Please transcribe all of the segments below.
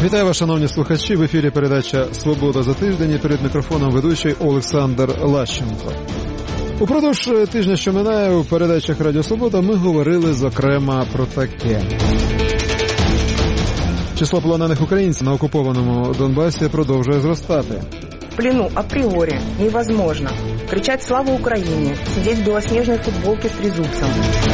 Вітаю вас, шановні слухачі. В ефірі передача «Свобода за тиждень» і перед мікрофоном ведучий Олександр Лащенко. Упродовж тижня, що минає, у передачах «Радіо Свобода» ми говорили, зокрема, про таке. Число полонених українців на окупованому Донбасі продовжує зростати. В плену апріорі невозможно кричать «Слава Україні!», сидіти в білосніжній футболці з тризубцем.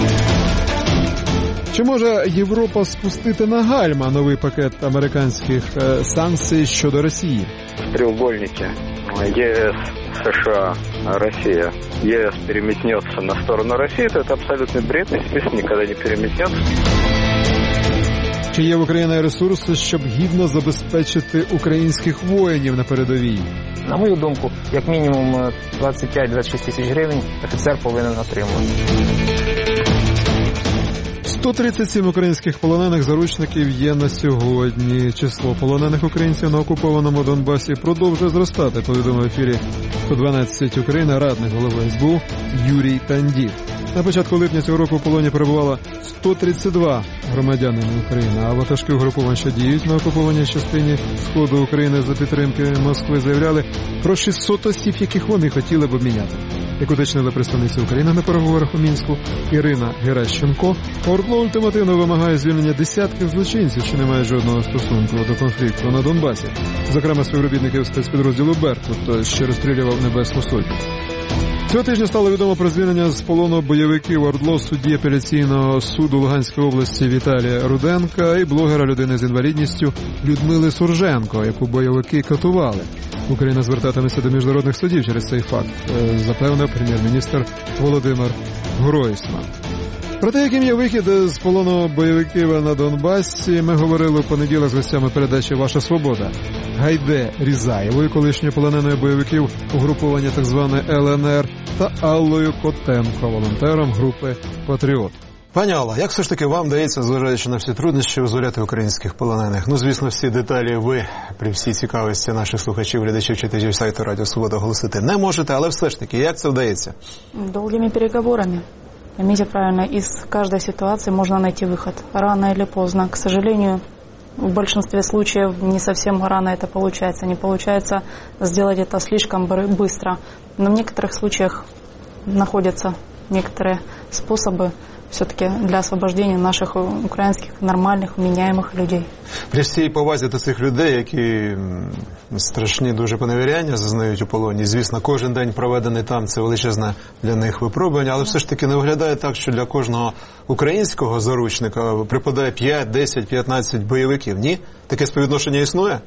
Чи може Європа спустити на гальма новий пакет американських санкцій щодо Росії? Треугольники ЕС, США, Россия. ЕС переметнется на сторону России, то это абсолютный бред, естественно, никогда не переметнется. Чи є в Україні ресурси, щоб гідно забезпечити українських воїнів на передовій? На мою думку, як мінімум 25-26 тисяч гривень офіцер повинен отримувати. 137 українських полонених заручників є на сьогодні. Число полонених українців на окупованому Донбасі продовжує зростати, повідомив в ефірі 112 України радник голови СБУ Юрій Тандів. На початку липня цього року в полоні перебувало 132 громадянина України, а ватажки угруповань, що діють на окупованій частині сходу України за підтримки Москви, заявляли про 600 осіб, яких вони хотіли б обміняти. Як уточнила представниця України на переговорах у Мінську Ірина Геращенко, ОРДЛО ультимативно вимагає звільнення десятків злочинців, що не мають жодного стосунку до конфлікту на Донбасі, зокрема співробітників спецпідрозділу «Беркут», що розстрілював Небесну Сотню. Цього тижня стало відомо про звільнення з полону бойовиків ОРДЛО судді апеляційного суду Луганської області Віталія Руденка і блогера людини з інвалідністю Людмили Сурженко, яку бойовики катували. Україна звертатиметься до міжнародних судів через цей факт, запевнив прем'єр-міністр Володимир Гройсман. Про те, яким є вихід з полону бойовиків на Донбасі, ми говорили у понеділок з гостями передачі «Ваша Свобода» Гайде Різаєвою, колишньою полоненою бойовиків угруповання так зване ЛНР, та Аллою Котенко, волонтером групи «Патріот». Пані Алла, як все ж таки вам вдається, зважаючи на всі труднощі, визволяти українських полонених? Ну, звісно, всі деталі ви, при всій цікавості наших слухачів, глядачів, читачів сайту «Радіо Свобода» оголосити не можете, але все ж таки, як це вдається? Долгими переговорами. Поймите правильно, из каждой ситуации можно найти выход. Рано или поздно. К сожалению, в большинстве случаев не совсем рано это получается. Не получается сделать это слишком быстро. Но в некоторых случаях находятся некоторые способы все-таки для освобождения наших українських нормальних, вміняємих людей. При всій повазі до цих людей, які страшні дуже поневіряння зазнають у полоні, звісно, кожен день проведений там – це величезне для них випробування, але все ж таки не виглядає так, що для кожного українського заручника припадає 5, 10, 15 бойовиків. Ні? Таке співвідношення існує?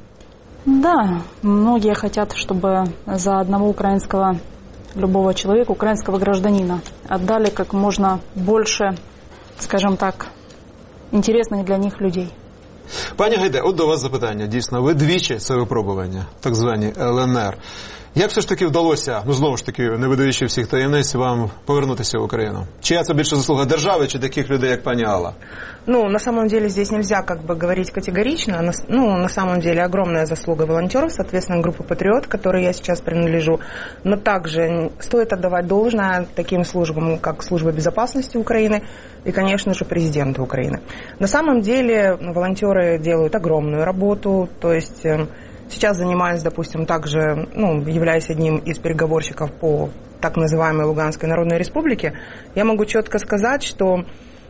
Да, многие хотят, чтобы за одного украинского любого человека, украинского гражданина, отдали как можно больше, скажем так, интересных для них людей. Пані Гайде, от до вас запитання. Дійсно, ви двічі це випробування, так звані ЛНР. Як все ж таки вдалося, ну знову ж таки, не видаючи всіх таємниць, вам повернутися в Україну? Чия це більше заслуга держави чи таких людей, як пані Алла? Ну, на самом деле, здесь нельзя как бы говорить категорично. Ну, на самом деле, огромная заслуга волонтеров, соответственно, группы «Патриот», которой я сейчас принадлежу. Но также стоит отдавать должное таким службам, как Служба безопасности Украины и, конечно же, президента Украины. На самом деле, волонтеры делают огромную работу, то есть сейчас занимаюсь, допустим, также, являюсь одним из переговорщиков по так называемой Луганской Народной Республике. Я могу четко сказать, что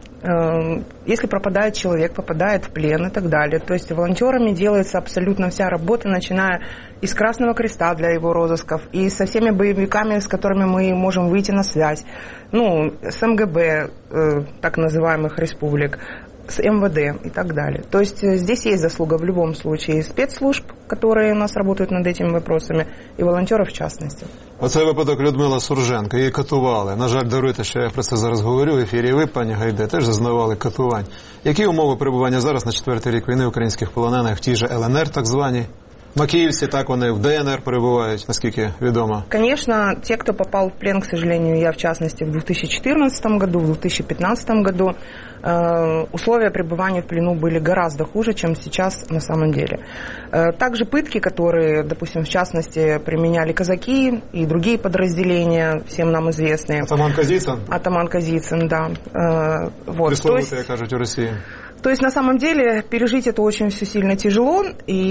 если пропадает человек, попадает в плен и так далее, то есть волонтерами делается абсолютно вся работа, начиная из Красного Креста для его розысков, и со всеми боевиками, с которыми мы можем выйти на связь, с МГБ, так называемых республик, с МВД и так далее. То есть здесь есть заслуга в любом случае и спецслужб, которые у нас работают над этими вопросами, и волонтеров в частности. Оцей випадок Людмила Сурженко, її катували. На жаль, даруйте, що я про це зараз говорю в ефірі. Ви, пані Гайде, теж зазнавали катувань. Які умови перебування зараз на 4-й рік війни українських полонених в тій же ЛНР, так званій? Макіївці, так вони в ДНР перебувають, наскільки відомо. Конечно, те, кто попал в плен, к сожалению, я в частности в 2014 году, в 2015 году, условия пребывания в плену были гораздо хуже, чем сейчас на самом деле. Также пытки, которые, допустим, в частности, применяли казаки и другие подразделения, всем нам известные. Атаман Казицын? Атаман Казицын, да. Вот. Присловутые, кажут, в России. То есть, на самом деле, пережить это очень все сильно тяжело.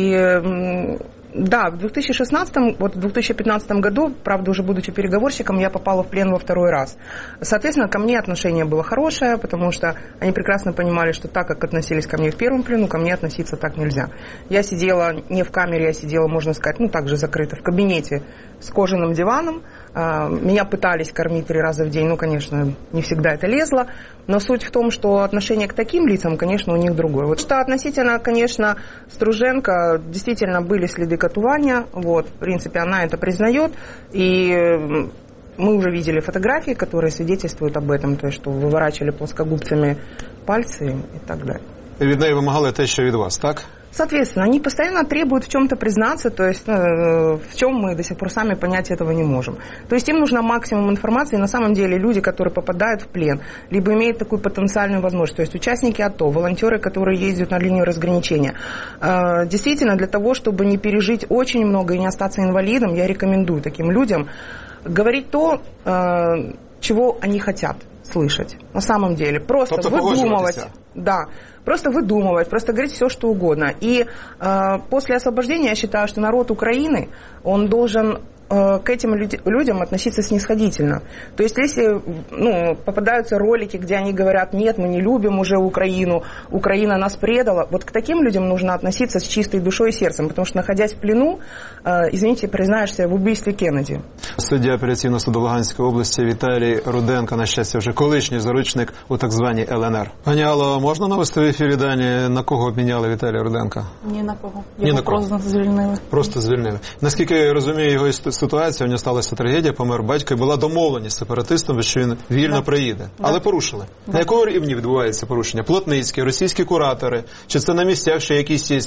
И да, в 2015 году, правда, уже будучи переговорщиком, я попала в плен во второй раз. Соответственно, ко мне отношение было хорошее, потому что они прекрасно понимали, что так, как относились ко мне в первом плену, ко мне относиться так нельзя. Я сидела не в камере, я сидела, можно сказать, также закрыто, в кабинете с кожаным диваном. Меня пытались кормить 3 раза в день, конечно, не всегда это лезло, но суть в том, что отношение к таким лицам, конечно, у них другое. Вот что относительно, конечно, Струженко, действительно были следы катувания, в принципе, она это признает, и мы уже видели фотографии, которые свидетельствуют об этом, то есть, что выворачивали плоскогубцами пальцы и так далее. І від неї вимагали те, що від вас, так? Соответственно, они постоянно требуют в чем-то признаться, то есть в чем мы до сих пор сами понять этого не можем. То есть им нужно максимум информации. На самом деле люди, которые попадают в плен, либо имеют такую потенциальную возможность, то есть участники АТО, волонтеры, которые ездят на линию разграничения. Действительно, для того, чтобы не пережить очень много и не остаться инвалидом, я рекомендую таким людям говорить то, чего они хотят слышать. На самом деле. Просто выдумывать. Да. Просто выдумывать, просто говорить все, что угодно. И после освобождения я считаю, что народ Украины, он должен к этим людям относиться снисходительно. То есть, если попадаются ролики, где они говорят, нет, мы не любим уже Украину, Украина нас предала, вот к таким людям нужно относиться с чистой душой и сердцем, потому что, находясь в плену, извините, признаешься в убийстве Кеннеді. Суддя апеляційного суду Луганської області Віталій Руденко, на щастя, вже колишній заручник у так званій ЛНР. Пані Алло, можна навести в ефірі дані, на кого обміняли Віталія Руденка? Ні на кого. Його просто звільнили. Просто звільнили. Наскільки я розумію його ситуація, у нього сталася трагедія, помер батько, і була домовленість з сепаратистом, що він вільно приїде. Але порушили. На якому рівні відбувається порушення? Плотницькі, російські куратори? Чи це на місцях ще якісь є,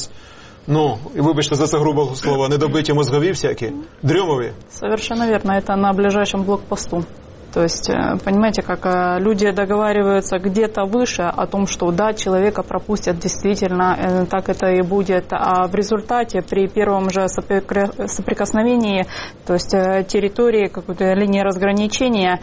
вибачте за це грубе слово, недобиті мозгові всякі, дрьомові? Совершенно верно. Это на ближайшем блокпосту. То есть, понимаете, как люди договариваются где-то выше о том, что да, человека пропустят, действительно, так это и будет. А в результате при первом же соприкосновении, то есть территории, какой-то линии разграничения,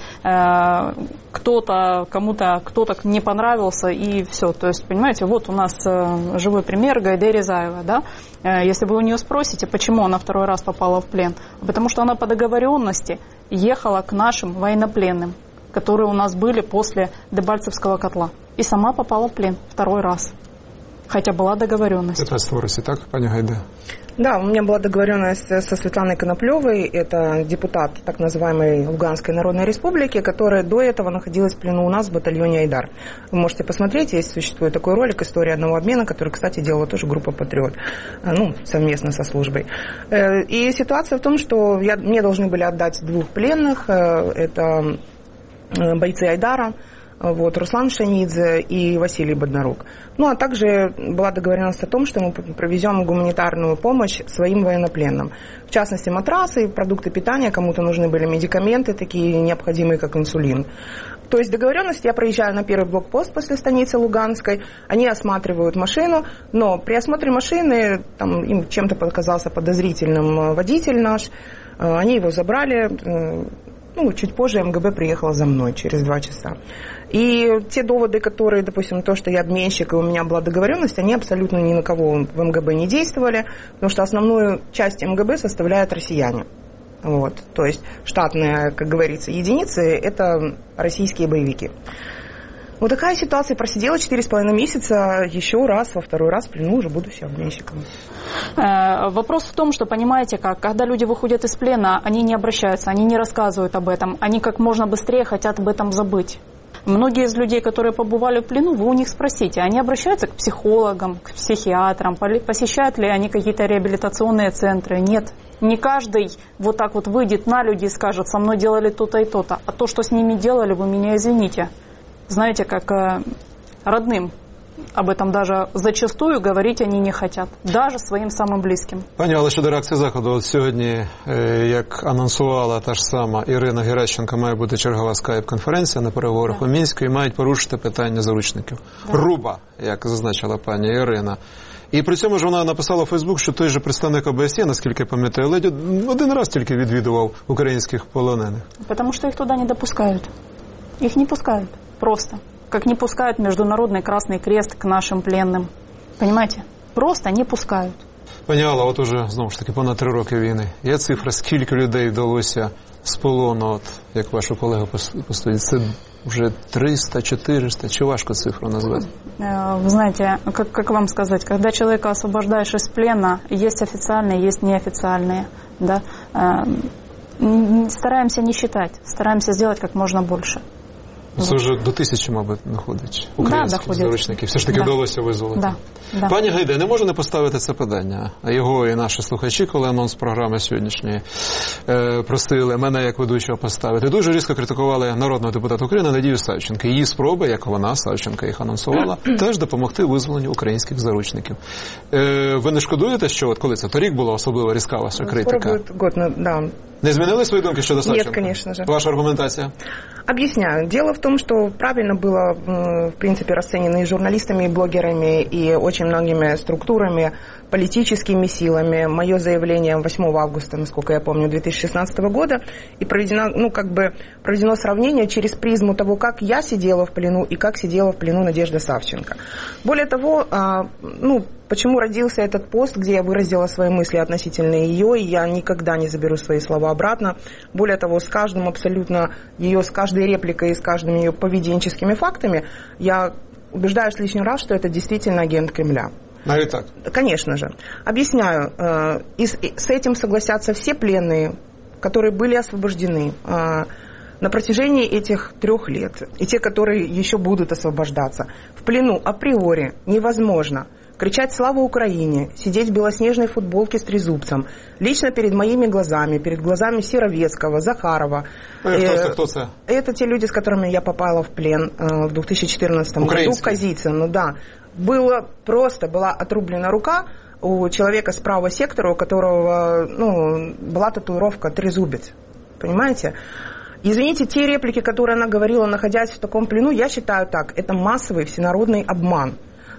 кому-то не понравился, и все. То есть, понимаете, вот у нас живой пример Гайде Рязаева, да? Если вы у нее спросите, почему она второй раз попала в плен, потому что она по договоренности ехала к нашим военнопленным, которые у нас были после Дебальцевского котла. И сама попала в плен второй раз. Хотя была договоренность. Это в так, пані Гайде? Да, у меня была договоренность со Светланой Коноплевой, это депутат так называемой Луганской Народной Республики, которая до этого находилась в плену у нас в батальоне «Айдар». Вы можете посмотреть, есть существует такой ролик «История одного обмена», который, кстати, делала тоже группа «Патриот», совместно со службой. И ситуация в том, что мне должны были отдать 2 пленных, это бойцы «Айдара», Руслан Шанидзе и Василий Боднарук. А также была договоренность о том, что мы провезем гуманитарную помощь своим военнопленным. В частности, матрасы, продукты питания, кому-то нужны были медикаменты, такие необходимые, как инсулин. То есть договоренность, я проезжаю на первый блокпост после станицы Луганской, они осматривают машину, но при осмотре машины им чем-то показался подозрительным водитель наш, они его забрали, чуть позже МГБ приехала за мной через 2 часа. И те доводы, которые, допустим, то, что я обменщик и у меня была договоренность, они абсолютно ни на кого в МГБ не действовали, потому что основную часть МГБ составляют россияне. То есть штатные, как говорится, единицы – это российские боевики. Вот такая ситуация. Просидела 4,5 месяца, еще раз, во второй раз в плену, уже будучи обменщиком. Вопрос в том, что, понимаете, когда люди выходят из плена, они не обращаются, они не рассказывают об этом, они как можно быстрее хотят об этом забыть. Многие из людей, которые побывали в плену, вы у них спросите, они обращаются к психологам, к психиатрам, посещают ли они какие-то реабилитационные центры? Нет. Не каждый вот так вот выйдет на люди и скажет, со мной делали то-то и то-то, а то, что с ними делали, вы меня извините. Знаете, как родным об этом даже зачастую говорить они не хотят, даже своим самым близким. Пані, але щодо реакції Заходу, от сьогодні, як анонсувала та ж сама Ірина Геращенко, має бути чергова скайп-конференція на переговорах у Мінську і мають порушити питання заручників. Грубо, як зазначила пані Ірина. І при цьому ж вона написала у Фейсбук, що той же представник ОБСЄ, наскільки пам'ятаю, ледь один раз тільки відвідував українських полонених. Потому что их туда не допускают. Их не пускают просто. Как не пускают Международный Красный Крест к нашим пленным. Понимаете? Просто не пускают. Пані Алла, от уже, знову ж таки, понад 3 роки війни. Є цифра, скільки людей вдалося з полону, от, як вашу колегу постудить, це вже 300, 400, чи важко цифру назвати? Вы знаете, как вам сказать, когда человека освобождаешь из плена, есть официальные, есть неофициальные. Да? Стараемся не считать, стараемся сделать как можно больше. Це вже до 1000, мабуть, доходить українських заручників. Все ж таки вдалося визволити. Да. Пані Гайде, не можу не поставити це питання. Його і наші слухачі, коли анонс програми сьогоднішньої просили мене як ведучого поставити. Дуже різко критикували народного депутата України Надію Савченко. Її спроби, як вона, Савченко, їх анонсувала, теж допомогти визволенню українських заручників. Ви не шкодуєте, що от коли це торік була особливо різка ваша критика? Да. Не змінили свої думки щодо Савченко? Нет, конечно же. Ваша аргументація? Объясняю. Дело в том, что правильно было, в принципе, расценено и журналистами, и блогерами, и очень многими структурами, политическими силами мое заявление 8 августа, насколько я помню, 2016 года, и проведено сравнение через призму того, как я сидела в плену и как сидела в плену Надежда Савченко. Более того, почему родился этот пост, где я выразила свои мысли относительно ее, и я никогда не заберу свои слова обратно. Более того, с каждым абсолютно ее, с каждой репликой и с каждыми ее поведенческими фактами я убеждаюсь лишний раз, что это действительно агент Кремля. Навіть так? Конечно же. Объясняю. И с этим согласятся все пленные, которые были освобождены на протяжении этих 3 лет, и те, которые еще будут освобождаться. В плену априори невозможно кричать «Слава Украине!», сидеть в белоснежной футболке с трезубцем, лично перед моими глазами, перед глазами Сировецкого, Захарова. Кто это? Это те люди, с которыми я попала в плен в 2014 году в Казицыно. Да. Была отрублена рука у человека с правого сектора, у которого была татуировка «Трезубец». Понимаете? Извините, те реплики, которые она говорила, находясь в таком плену, я считаю так, это массовый всенародный обман.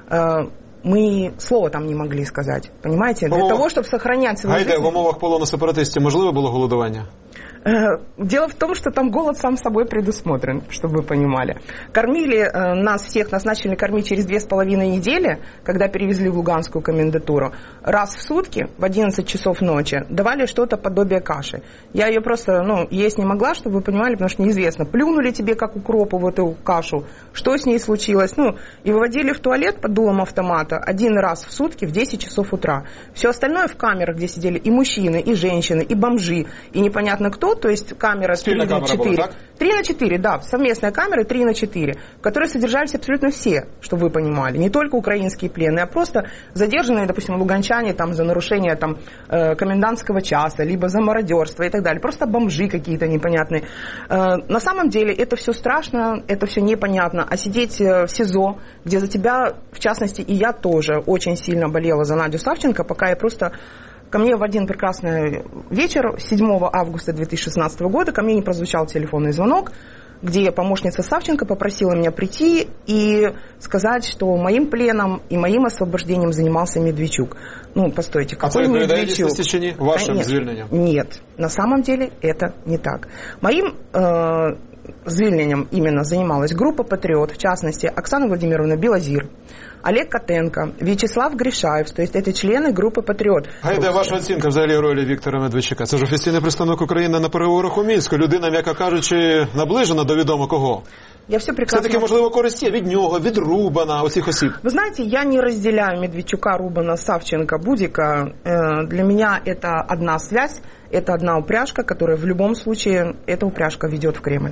Мы слова там не могли сказать, понимаете? Для того, чтобы сохранять свою жизнь... в умовах полону сепаратистів можливо було голодування? Дело в том, что там голод сам собой предусмотрен, чтобы вы понимали. Кормили нас всех, нас начали кормить через 2,5 недели, когда перевезли в Луганскую комендатуру. Раз в сутки, в 11 часов ночи, давали что-то подобие каши. Я ее просто, есть не могла, чтобы вы понимали, потому что неизвестно, плюнули тебе, как укропу, в эту кашу, что с ней случилось. И выводили в туалет под дулом автомата 1 раз в сутки в 10 часов утра. Все остальное в камерах, где сидели и мужчины, и женщины, и бомжи, и непонятно кто, то есть камера 3/4. 3/4, да, совместная камера 3/4, в которой содержались абсолютно все, чтобы вы понимали, не только украинские пленные, а просто задержанные, допустим, луганчане там, за нарушение комендантского часа, либо за мародерство и так далее. Просто бомжи какие-то непонятные. На самом деле это все страшно, это все непонятно. А сидеть в СИЗО, где за тебя, в частности, и я тоже очень сильно болела за Надю Савченко, пока я просто... Ко мне в один прекрасный вечер, 7 августа 2016 года, ко мне не прозвучал телефонный звонок, где помощница Савченко попросила меня прийти и сказать, что моим пленом и моим освобождением занимался Медведчук. Постойте, какой Медведчук? Вашим звільненням? Нет, на самом деле это не так. Моим звільненням именно занималась группа «Патриот», в частности, Оксана Владимировна Белозір, Олег Котенко, Вячеслав Гришаєв, то есть это члены группы «Патриот». Гайда, ваша оцінка взагалі ролі Віктора Медведчука? Це ж офіційний представник України на переговорах у Мінську. Людина, м'яко кажучи, наближена до відомо кого. Я все прекрасно... Все-таки, можливо, користь є від нього, від Рубана, оцих осіб. Вы знаете, я не разделяю Медведчука, Рубана, Савченко, Будика. Для меня это одна связь, это одна упряжка, которая в любом случае, эта упряжка ведет в Кремль.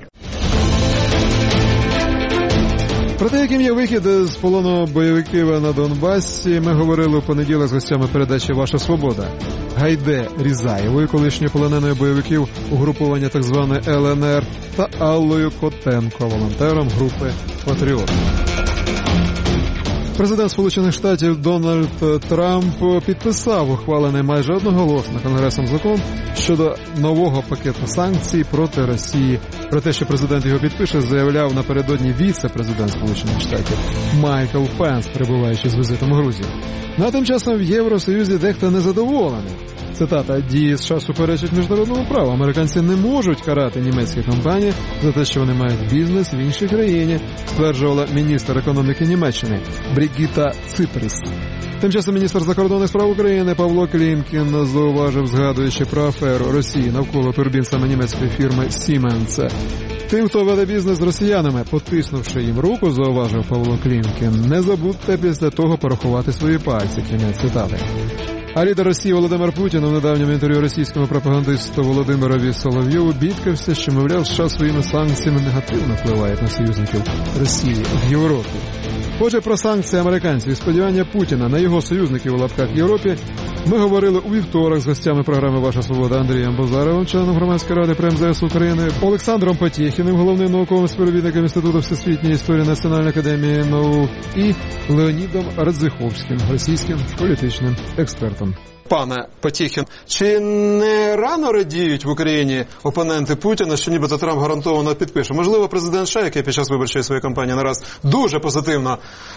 Про те, яким є вихід з полону бойовиків на Донбасі, ми говорили у понеділок з гостями передачі «Ваша свобода». Гайде Різаєвою, колишньою полоненою бойовиків угруповання так зване ЛНР, та Аллою Котенко, волонтером групи «Патріот». Президент Сполучених Штатів Дональд Трамп підписав ухвалений майже одноголосно Конгресом закон щодо нового пакету санкцій проти Росії. Про те, що президент його підпише, заявляв напередодні віце-президент Сполучених Штатів Майкл Пенс, перебуваючи з візитом у Грузії. На тим часом в Євросоюзі дехто незадоволений. Цитата: «Дії США суперечать міжнародному праву. Американці не можуть карати німецькі компанії за те, що вони мають бізнес в іншій країні», стверджувала міністр економіки Німеччини Брігітта Ципріс. Тим часом міністр закордонних справ України Павло Клімкін зауважив, згадуючи про аферу Росії навколо турбін саме німецької фірми Siemens. Тим, хто веде бізнес з росіянами, потиснувши їм руку, зауважив Павло Клімкін, не забудьте після того порахувати свої пальці. Кінець цитати. А лідер Росії Володимир Путін у недавньому інтерв'ю російському пропагандисту Володимирові Соловйову бідкався, що, мовляв, США своїми санкціями негативно впливають на союзників Росії в Європі. Отже, про санкції американців і сподівання Путіна на його союзників у лапках в Європі ми говорили у вівторок з гостями програми «Ваша свобода» Андрієм Бозаровим, членом Громадської ради при МЗС України, Олександром Потєхіним, головним науковим співробітником Інституту всесвітньої історії Національної академії наук, і Леонідом Радзиховським, російським політичним експертом. Пане Потєхін, чи не рано радіють в Україні опоненти Путіна, що нібито Трамп гарантовано підпише? Можливо, президент США, який під час виборчої своєї кампанії нараз дуже позитивно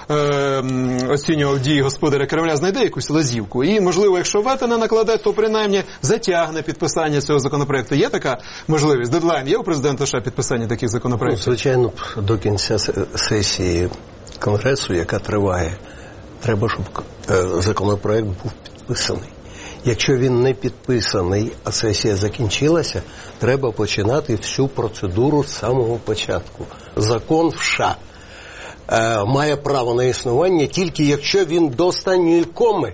оцінював дії господаря Кремля, знайде якусь лазівку. І, можливо, якщо вето не накладе, то принаймні затягне підписання цього законопроекту. Є така можливість? Дедлайн є у президента США підписання таких законопроектів? Звичайно, до кінця сесії Конгресу, яка триває, треба, щоб законопроект був підписаний. Якщо він не підписаний, а сесія закінчилася, треба починати всю процедуру з самого початку. Закон в США має право на існування тільки якщо він до останньої коми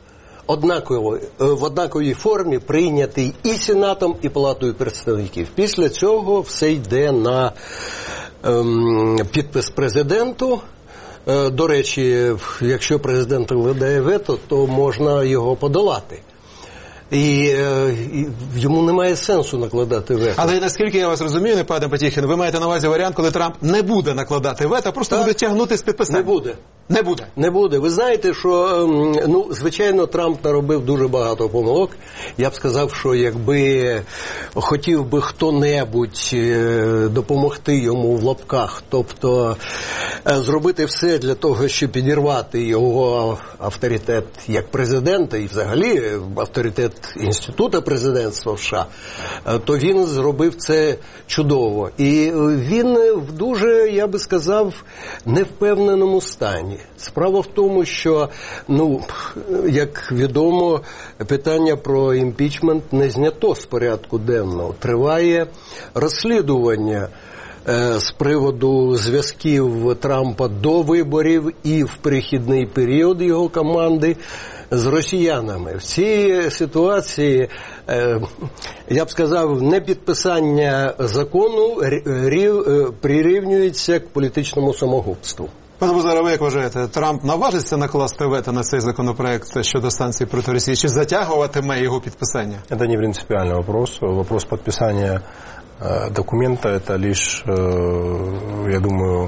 в однаковій формі прийнятий і Сенатом, і Палатою представників. Після цього все йде на підпис президенту. До речі, якщо президент вкладає вето, то можна його подолати. І йому немає сенсу накладати вето. Але наскільки я вас розумію, пане Потєхін, ви маєте на увазі варіант, коли Трамп не буде накладати вето, а просто буде тягнути з підписання? Не буде. Не буде? Не буде. Ви знаєте, що, звичайно, Трамп наробив дуже багато помилок. Я б сказав, що якби хотів би хто-небудь допомогти йому в лапках, тобто зробити все для того, щоб підірвати його авторитет як президента і взагалі авторитет Інституту президентства в США, то він зробив це чудово. І він в дуже, я би сказав, невпевненому стані. Справа в тому, що, як відомо, питання про імпічмент не знято з порядку денного. Триває розслідування з приводу зв'язків Трампа до виборів і в перехідний період його команди з росіянами. В цій ситуації, я б сказав, непідписання закону прирівнюється к політичному самогубству. Пане Бозарове, як вважаєте, Трамп наважиться накласти вето на цей законопроект щодо санкцій проти Росії, чи затягуватиме його підписання? Это не принципиальный вопрос. Вопрос подписания документа – это лишь, я думаю,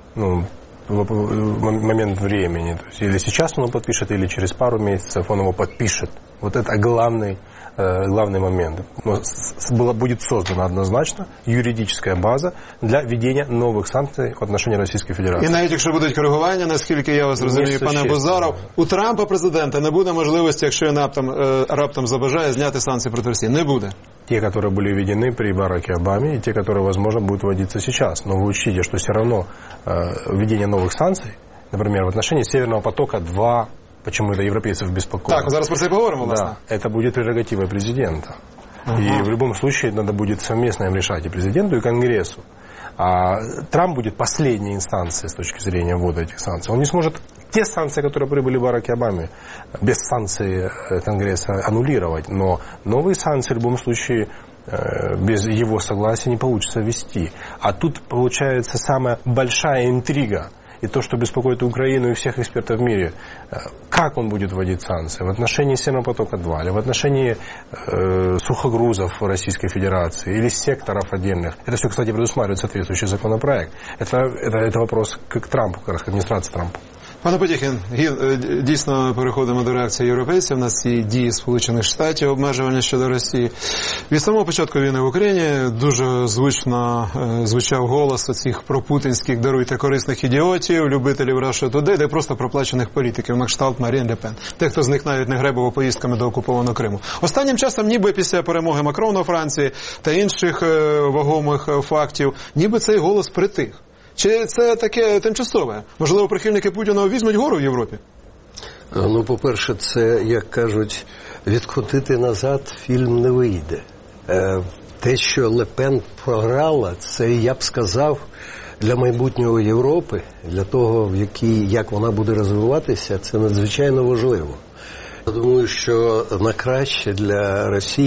момент времени. То есть, или сейчас он его подпишет, или через пару месяцев он его подпишет. Вот это главный момент. Будет создана однозначно юридическая база для введения новых санкций в отношении Російської Федерації. І навіть якщо будуть коригування, наскільки я вас розумію, пане Бозаров, у Трампа, президента, не буде можливості, якщо він раптом забажає, зняти санкції проти Росії. Не буде. Те, которые были введены при Бараке Обаме, и те, которые, возможно, будут вводиться сейчас. Но вы учтите, что все равно введение новых санкций, например, в отношении Северного потока-2, почему это европейцев беспокоит. Так, зараз про це і поговоримо, власне. Да, это будет прерогатива президента. И в любом случае надо будет совместно им решать и президенту, и Конгрессу. А Трамп будет последней инстанцией с точки зрения ввода этих санкций. Он не сможет те санкции, которые прибыли Бараке Обаме, без санкций Конгресса аннулировать. Но новые санкции в любом случае без его согласия не получится ввести. А тут получается самая большая интрига. И то, что беспокоит Украину и всех экспертов в мире, как он будет вводить санкции в отношении Северного потока-2, или в отношении сухогрузов Российской Федерации, или секторов отдельных. Это все, кстати, предусматривает соответствующий законопроект. Это вопрос к Трампу, как раз к администрации Трампа. Пане Потєхін, дійсно переходимо до реакції європейців. У нас є дії Сполучених Штатів, обмежування щодо Росії. Від самого початку війни в Україні дуже звучно звучав голос оцих пропутінських, даруйте, корисних ідіотів, любителів Russia Today, де просто проплачених політиків, на кшталт Марін Ле Пен. Тих, хто з них навіть не гребував поїздками до окупованого Криму. Останнім часом, ніби після перемоги Макрона у Франції та інших вагомих фактів, ніби цей голос притих. Чи це таке тимчасове? Можливо, прихильники Путіна візьмуть гору в Європі? Ну, по-перше, це, як кажуть, відкотити назад фільм не вийде. Те, що Ле Пен програла, це, я б сказав, для майбутнього Європи, для того, як вона буде розвиватися, це надзвичайно важливо. Я думаю, що на краще для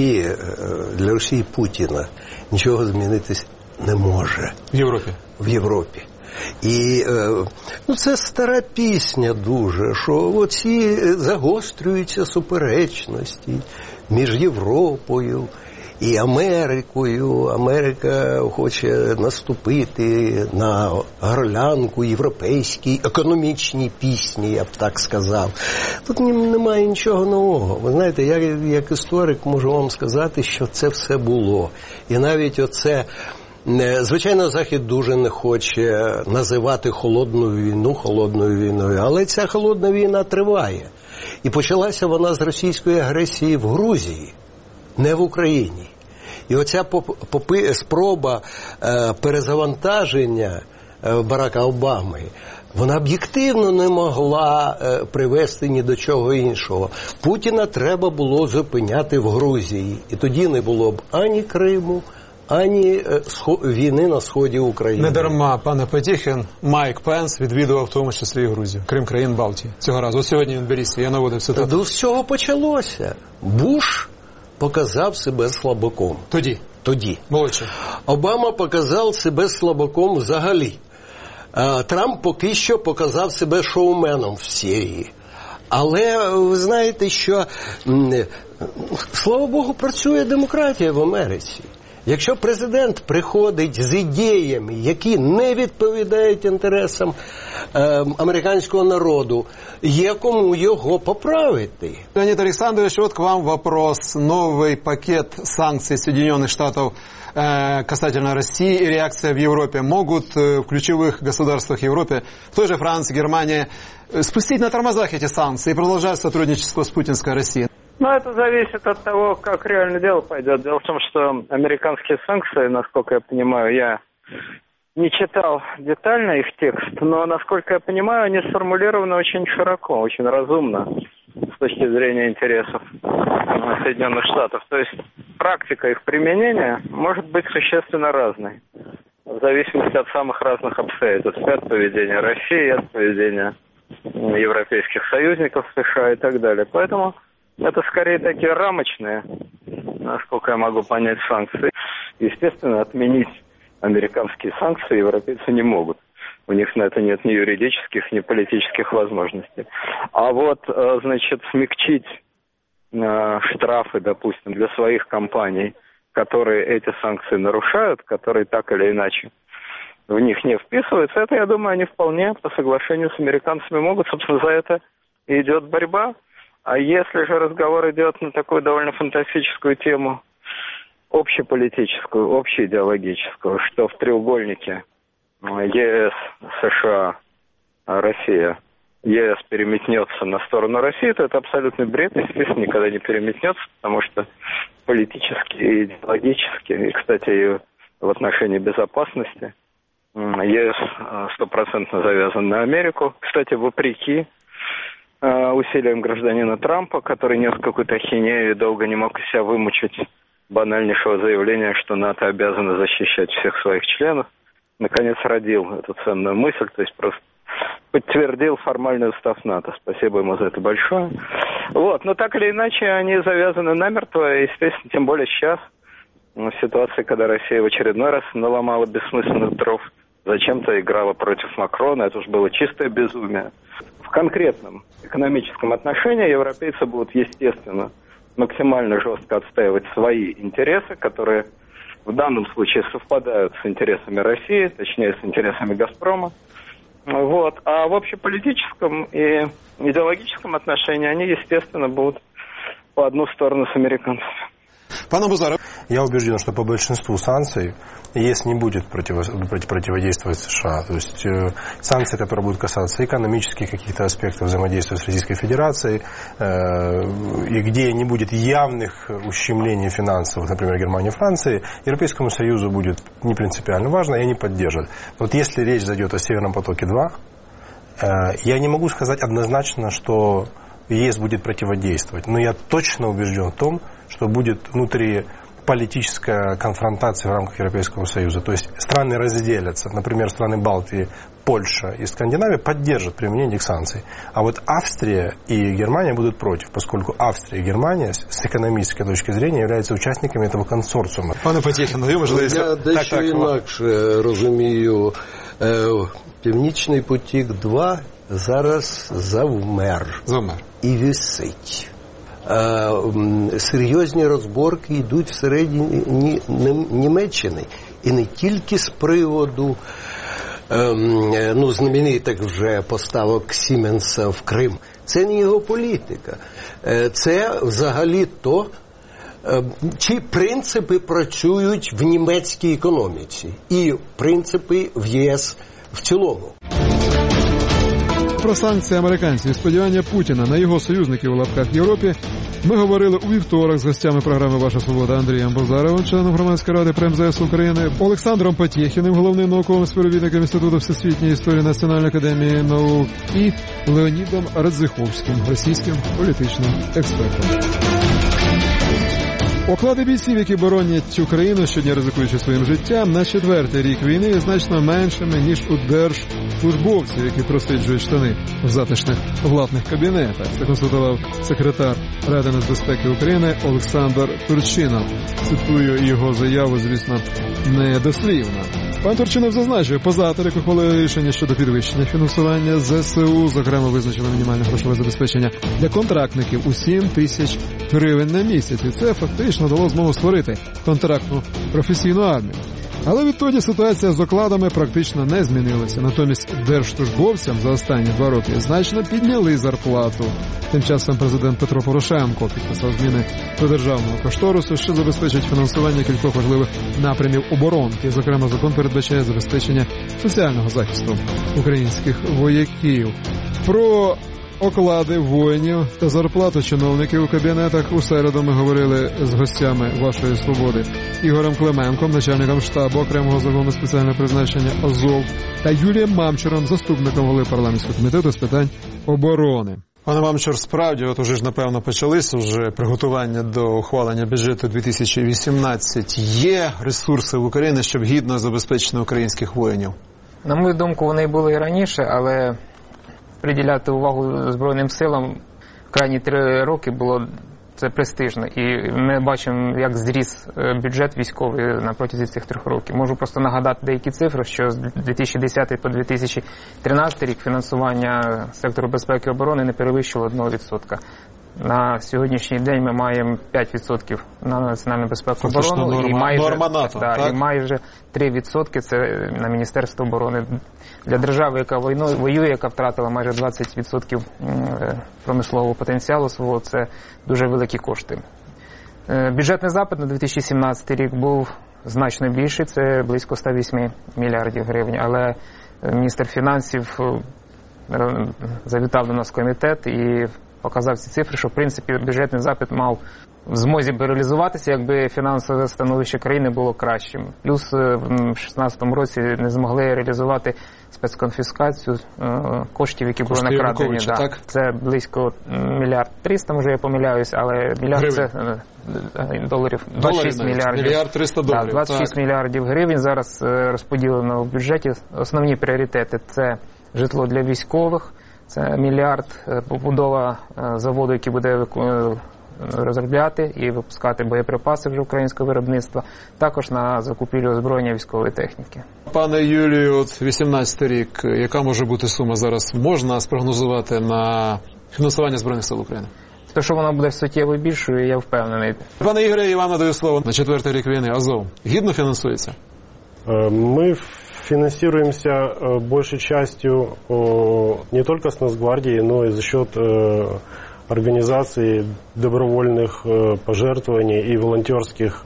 Росії Путіна нічого змінитись не може. В Європі? В Європі. І це стара пісня дуже, що оці загострюються суперечності між Європою і Америкою. Америка хоче наступити на горлянку європейській економічній пісні, я б так сказав. Тут немає нічого нового. Ви знаєте, я як історик можу вам сказати, що це все було. І навіть оце... Звичайно, Захід дуже не хоче називати холодну війну холодною війною, але ця холодна війна триває. І почалася вона з російської агресії в Грузії, не в Україні. І оця спроба перезавантаження Барака Обами, вона об'єктивно не могла привести ні до чого іншого. Путіна треба було зупиняти в Грузії. І тоді не було б ані Криму, ані війни на сході України. Не дарма, пане Потєхін, Майк Пенс відвідував в тому числі і Грузію, крім країн Балтії. Цього разу. Ось сьогодні він в Тбілісі, я наводив цитату. З чого почалося? Буш показав себе слабаком. Тоді. Молодше. Обама показав себе слабаком взагалі. Трамп поки що показав себе шоуменом в Сирії. Але ви знаєте, що, слава Богу, працює демократія в Америці. Якщо президент приходить з ідеями, які не відповідають інтересам американського народу, є кому його поправити. Леонид Александрович, вот к вам вопрос. Новый пакет санкций Соединенных Штатов касательно России и реакция в Европе могут в ключевых государствах Европы, в той же Франции, Германии, спустить на тормозах эти санкции и продолжать сотрудничество с путинской Россией? Ну, это зависит от того, как реально дело пойдет. Дело в том, что американские санкции, насколько я понимаю, я не читал детально их текст, но, насколько я понимаю, они сформулированы очень широко, очень разумно с точки зрения интересов Соединенных Штатов. То есть практика их применения может быть существенно разной, в зависимости от самых разных обстоятельств, от поведения России, от поведения европейских союзников США и так далее. Поэтому это скорее такие рамочные, насколько я могу понять, санкции. Естественно, отменить американские санкции европейцы не могут. У них на это нет ни юридических, ни политических возможностей. А вот, значит, смягчить штрафы, допустим, для своих компаний, которые эти санкции нарушают, которые так или иначе в них не вписываются, это, я думаю, они вполне по соглашению с американцами могут. Собственно, за это и идет борьба. А если же разговор идет на такую довольно фантастическую тему, общеполитическую, общеидеологическую, что в треугольнике ЕС, США, Россия, ЕС переметнется на сторону России, то это абсолютный бред, естественно, никогда не переметнется, потому что политически и идеологически, и, кстати, и в отношении безопасности, ЕС стопроцентно завязан на Америку. Кстати, вопреки усилиям гражданина Трампа, который нес какую-то ахинею и долго не мог из себя вымучить банальнейшего заявления, что НАТО обязано защищать всех своих членов, наконец родил эту ценную мысль, то есть просто подтвердил формальный устав НАТО. Спасибо ему за это большое. Вот, но так или иначе они завязаны намертво, и, естественно, тем более сейчас, в ситуации, когда Россия в очередной раз наломала бессмысленных дров, зачем-то играла против Макрона, это уж было чистое безумие. В конкретном экономическом отношении европейцы будут, естественно, максимально жестко отстаивать свои интересы, которые в данном случае совпадают с интересами России, точнее, с интересами «Газпрома». Вот. А в общеполитическом и идеологическом отношении они, естественно, будут по одну сторону с американцами. Пан Абузаров. Я убежден, что по большинству санкций ЕС не будет противодействовать США. То есть санкции, которые будут касаться экономических каких-то аспектов взаимодействия с Российской Федерацией, и где не будет явных ущемлений финансовых, например, Германии и Франции, Европейскому Союзу будет не принципиально важно, и они поддержат. Вот если речь зайдет о Северном потоке-2, я не могу сказать однозначно, что ЕС будет противодействовать, но я точно убежден в том, что будет внутриполитическая конфронтация в рамках Европейского Союза. То есть страны разделятся. Например, страны Балтии, Польша и Скандинавия поддержат применение этих санкций. А вот Австрия и Германия будут против, поскольку Австрия и Германия с экономической точки зрения являются участниками этого консорциума. Пане Потєхін, я дещо інакше розумію. Північний потік-2 зараз завмер. І висить. Серйозні розборки йдуть всередині Німеччини. І не тільки з приводу знаменитих вже поставок Сіменса в Крим. Це не його політика. Це взагалі то, чи принципи працюють в німецькій економіці. І принципи в ЄС в цілому. Про санкції американців і сподівання Путіна на його союзників у лапках Європі ми говорили у вівторок з гостями програми «Ваша свобода» Андрієм Бозаровим, членом Громадської ради при МЗС України, Олександром Потєхіним, головним науковим співробітником Інституту всесвітньої історії Національної академії наук, і Леонідом Радзиховським, російським політичним експертом. Оклади бійців, які боронять Україну, щодня ризикуючи своїм життям, на 4-й рік війни є значно меншими, ніж у держслужбовців, які просиджують штани в затишних владних кабінетах. Це констатував секретар Ради нацбезпеки України Олександр Турчинов. Цитую його заяву, звісно, недослівно. Пан Турчинов зазначив, позаторік ухвалили рішення щодо підвищення фінансування ЗСУ, зокрема визначили мінімальне грошове забезпечення для контрактників у 7 тисяч гривень на місяць. І це фактично дало змогу створити контрактну професійну армію. Але відтоді ситуація з окладами практично не змінилася. Натомість держслужбовцям за останні 2 роки значно підняли зарплату. Тим часом президент Петро Порошенко підписав зміни до державного кошторису, що забезпечить фінансування кількох важливих напрямів оборонки. Зокрема, закон передбачає забезпечення соціального захисту українських вояків. Про оклади воїнів та зарплату чиновників у кабінетах у середу ми говорили з гостями «Вашої свободи» Ігорем Клименком, начальником штабу окремого загону спеціального призначення «Азов», та Юлієм Мамчуром, заступником голови парламентського комітету з питань оборони. Пане Мамчур, справді, от уже ж, напевно, почалися вже приготування до ухвалення бюджету 2018. Є ресурси в Україні, щоб гідно забезпечити українських воїнів? На мою думку, вони були і раніше, але приділяти увагу Збройним силам крайні 3 роки було це престижно. І ми бачимо, як зріс бюджет військовий на протязі цих 3 років. Можу просто нагадати деякі цифри, що з 2010 по 2013 рік фінансування сектору безпеки і оборони не перевищило 1%. На сьогоднішній день ми маємо 5% на національну безпеку і оборону, і майже 3% це на Міністерство оборони. Для держави, яка воює, яка втратила майже 20% промислового потенціалу свого, це дуже великі кошти. Бюджетний запит на 2017 рік був значно більший, це близько 108 мільярдів гривень, але міністр фінансів завітав до нас в комітет і показав ці цифри, що в принципі бюджетний запит мав в змозі би реалізуватися, якби фінансове становище країни було кращим. Плюс в 2016 році не змогли реалізувати спецконфіскацію коштів, які були накрадені. Це близько 1 мільярд 300, може я помиляюсь, але мільярд це доларів, 26 мільярдів. Мільярд 300 доларів. 26 мільярдів гривень зараз розподілено в бюджеті. Основні пріоритети – це житло для військових, це 1 мільярд, побудова заводу, який буде розробляти і випускати боєприпаси вже українського виробництва, також на закупівлю озброєння військової техніки. Пане Юлію, от 18 рік, яка може бути сума зараз? Можна спрогнозувати на фінансування Збройних сил України? Те, що вона буде суттєво більшою, я впевнений. Пане Ігоре, я вам надаю слово. На 4-й рік війни Азов гідно фінансується? Ми Финансируемся большей частью не только с Нацгвардии, но и за счет организации добровольных пожертвований и волонтерских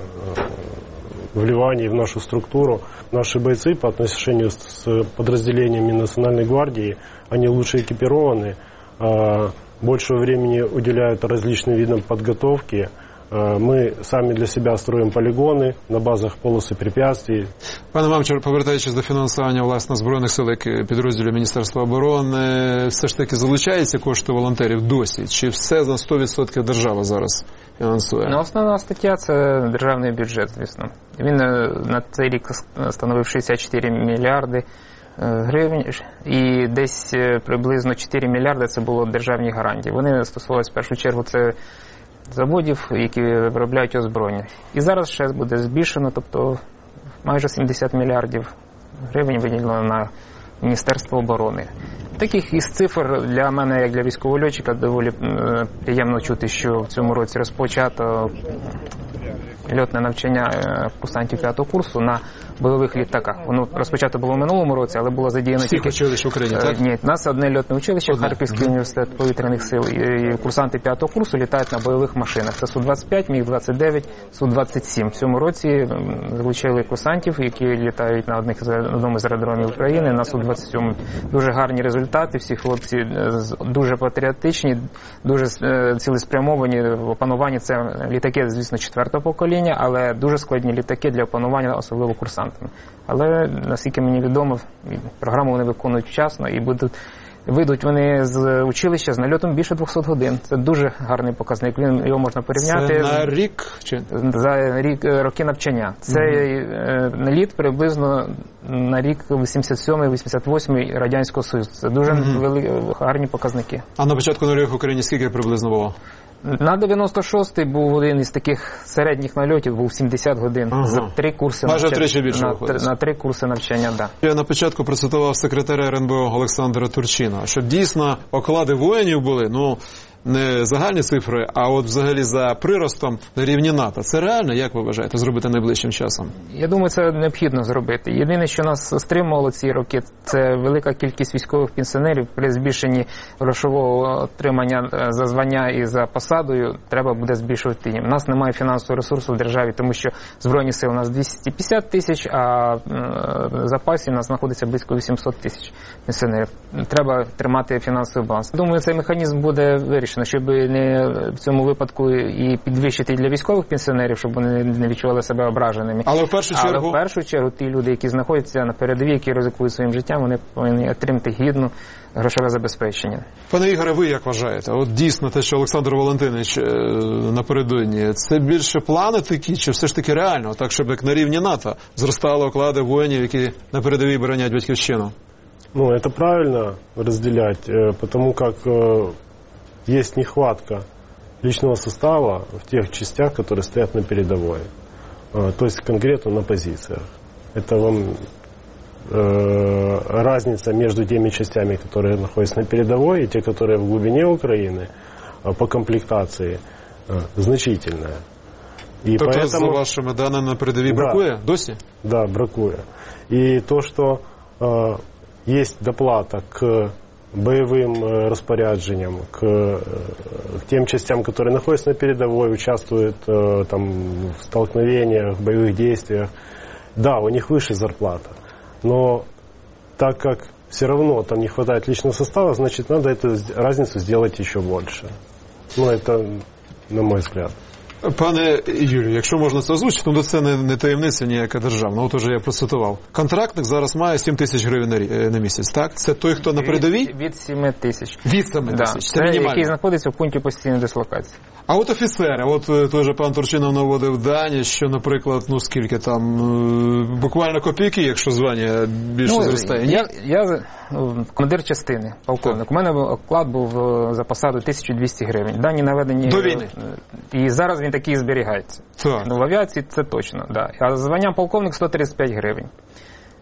вливаний в нашу структуру. Наши бойцы по отношению с подразделениями Национальной гвардии, они лучше экипированы, больше времени уделяют различным видам подготовки. Ми самі для себе строїмо полігони на базах полоси препятствий. Пане Мамчур, повертаючись до фінансування, власне, Збройних сил, як підрозділів Міністерства оборони, все ж таки залучаються кошти волонтерів досі? Чи все на 100% держава зараз фінансує? Ну, основна стаття – це державний бюджет, звісно. Він на цей рік становив 64 мільярди гривень, і десь приблизно 4 мільярди – це було державні гарантії. Вони стосувалися в першу чергу це заводів, які виробляють озброєння. І зараз ще буде збільшено, тобто майже 70 мільярдів гривень виділено на Міністерство оборони. Таких із цифр для мене, як для військового льотчика, доволі приємно чути, що в цьому році розпочато льотне навчання курсантів 5-го курсу на бойових літаках. Воно розпочато було в минулому році, але було задіяно тільки... Всіх училищ в Україні, так? Ні, у нас одне льотне училище, Харківський університет повітряних сил, і курсанти 5-го курсу літають на бойових машинах. Це Су-25, Міг-29, Су-27. В цьому році залучили курсантів, які літають на одному з аеродромів України, на Су-27. Дуже гарні результати, всі хлопці дуже патріотичні, дуже цілеспрямовані в опануванні. Це літаки, звісно, 4-го покоління, але дуже складні літаки для опанування, особливо курсантами. Але, наскільки мені відомо, програму вони виконують вчасно і вийдуть вони з училища з нальотом більше 200 годин. Це дуже гарний показник. Його можна порівняти. Це на рік? Чи? За роки навчання. Цей наліт приблизно на рік 87-88 Радянського Союзу. Це дуже гарні показники. А на початку нульових в Україні скільки приблизно було? На 96-й був один із таких середніх нальотів, був 70 годин за 3 курси навчання. Майже втричі більше виходить. На 3 курси навчання, так. Я на початку процитував секретаря РНБО Олександра Турчина, щоб дійсно оклади воїнів були, не загальні цифри, а от взагалі за приростом на рівні НАТО. Це реально, як ви вважаєте, зробити найближчим часом? Я думаю, це необхідно зробити. Єдине, що нас стримувало ці роки, це велика кількість військових пенсіонерів. При збільшенні грошового отримання за звання і за посадою треба буде збільшувати їм. У нас немає фінансового ресурсу в державі, тому що Збройні сили у нас 250 тисяч, а в запасі у нас знаходиться близько 800 тисяч пенсіонерів. Треба тримати фінансовий баланс. Думаю, цей механізм буде вирішений, щоб не в цьому випадку і підвищити для військових пенсіонерів, щоб вони не відчували себе ображеними. Але в першу чергу ті люди, які знаходяться на передовій, які ризикують своїм життям, вони повинні отримати гідну грошове забезпечення. Пане Ігоре, ви як вважаєте? От дійсно те, що Олександр Валентинович напередодні, це більше плани такі, чи все ж таки реально, так, щоб як на рівні НАТО зростали оклади воїнів, які на передовій боронять батьківщину? Это правильно разделять, потому как есть нехватка личного состава в тех частях, которые стоят на передовой. То есть конкретно на позициях. Это вам разница между теми частями, которые находятся на передовой, и те, которые в глубине Украины, по комплектации, значительная. И тобто, поэтому... за вашими даними, на передовій бракує досі? Да, бракує. И то, что есть доплата к боевым распоряджениям, к тем частям, которые находятся на передовой, участвуют там, в столкновениях, в боевых действиях. Да, у них выше зарплата, но так как все равно там не хватает личного состава, значит, надо эту разницу сделать еще больше. Это на мой взгляд. Пане Юрію, якщо можна це озвучити, то це не таємниця ніяка державна. От уже я процитував. Контрактник зараз має 7 тисяч гривень на місяць, так? Це той, хто на передовій? Від 7 тисяч. Від 7 тисяч, це мінімально. Який знаходиться в пункті постійної дислокації. А от офіцери, теж пан Турчинов наводив дані, що, наприклад, скільки там, буквально копійки, якщо звання більше зростає. Я командир частини, полковник. У мене оклад був за посаду 1200 гривень. Дані наведені... До війни? І зараз він такий зберігається. Так. В авіації це точно, да. А звання полковник 135 гривень.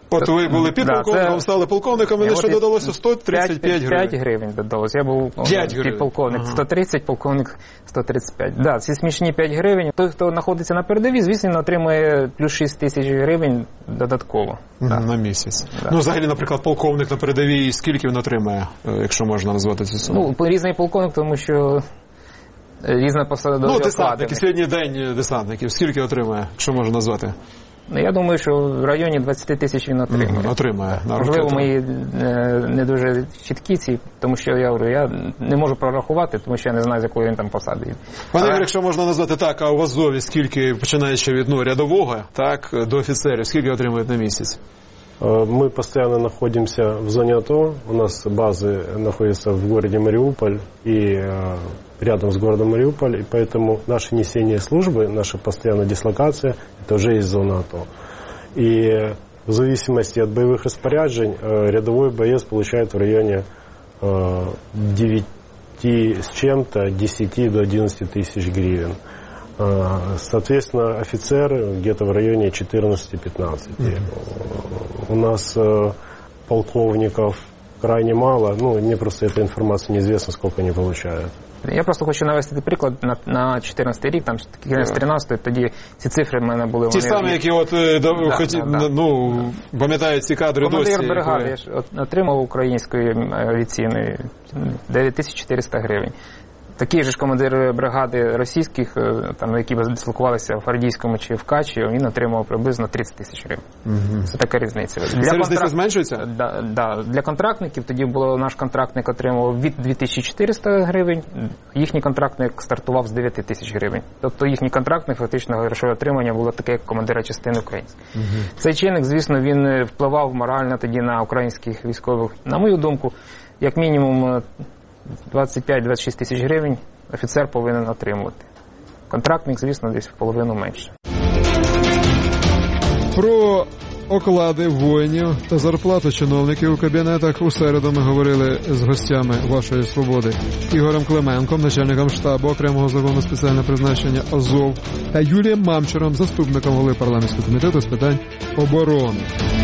От ви були підполковником, стали полковником, і ще додалося 135 гривень. 5 гривень додалося. Я був підполковник 130, полковник 135. Да, ці смішні 5 гривень. Той, хто знаходиться на передовій, звісно, отримує плюс 6 тисяч гривень додатково. На місяць. Ну, взагалі, наприклад, полковник на передовій, скільки він отримує, якщо можна назвати цю суму? Ну, різний полковник, тому що різна посада. Ну, десантники, сьогодні день десантників, скільки отримує, якщо можна назвати? Я думаю, що в районі 20 тисяч він отримує. Отримує. Можливо, мої не дуже чіткі ці, тому що я говорю, я не можу прорахувати, тому що я не знаю, з якої він там посади. Пане Ігор, якщо можна назвати так, а у Азові скільки, починаючи від рядового, так, до офіцерів, скільки отримують на місяць? Мы постоянно находимся в зоне АТО. У нас базы находятся в городе Мариуполь и рядом с городом Мариуполь. И поэтому наше несение службы, наша постоянная дислокация, это уже есть зона АТО. И в зависимости от боевых распоряжений рядовой боец получает в районе 9 с чем-то, 10 до 11 тысяч гривен. Соответственно, офицеры где-то в районе 14-15. У нас полковников крайне мало. Ну, мне просто эта информация неизвестна, сколько они получают. Я просто хочу навести приклад на 14 рік, там кінець 13-й, тоді ці цифри в мене були. Ті самі, які пам'ятають ці кадри досі. Командир бригади отримав української авіаційної 9400 гривень. Такий же ж командир бригади російських, там, які дислокувалися в Фардійському чи в Качі, він отримав приблизно 30 тисяч гривень. Це така різниця. Ця різниця зменшується? Да. Для контрактників тоді було, наш контрактник отримав від 2400 гривень, їхній контрактник стартував з 9 тисяч гривень. Тобто їхній контрактник фактично грошове отримання було таке, як командира частини українських. Цей чинник, звісно, він впливав морально тоді на українських військових. На мою думку, як мінімум 25-26 тисяч гривень офіцер повинен отримувати. Контрактник, звісно, десь в половину менше. Про оклади воїнів та зарплату чиновників у кабінетах у середу ми говорили з гостями «Вашої свободи» Ігорем Клименком, начальником штабу окремого загону спеціального призначення «Азов», та Юлієм Мамчуром, заступником голови парламентського комітету з питань оборони.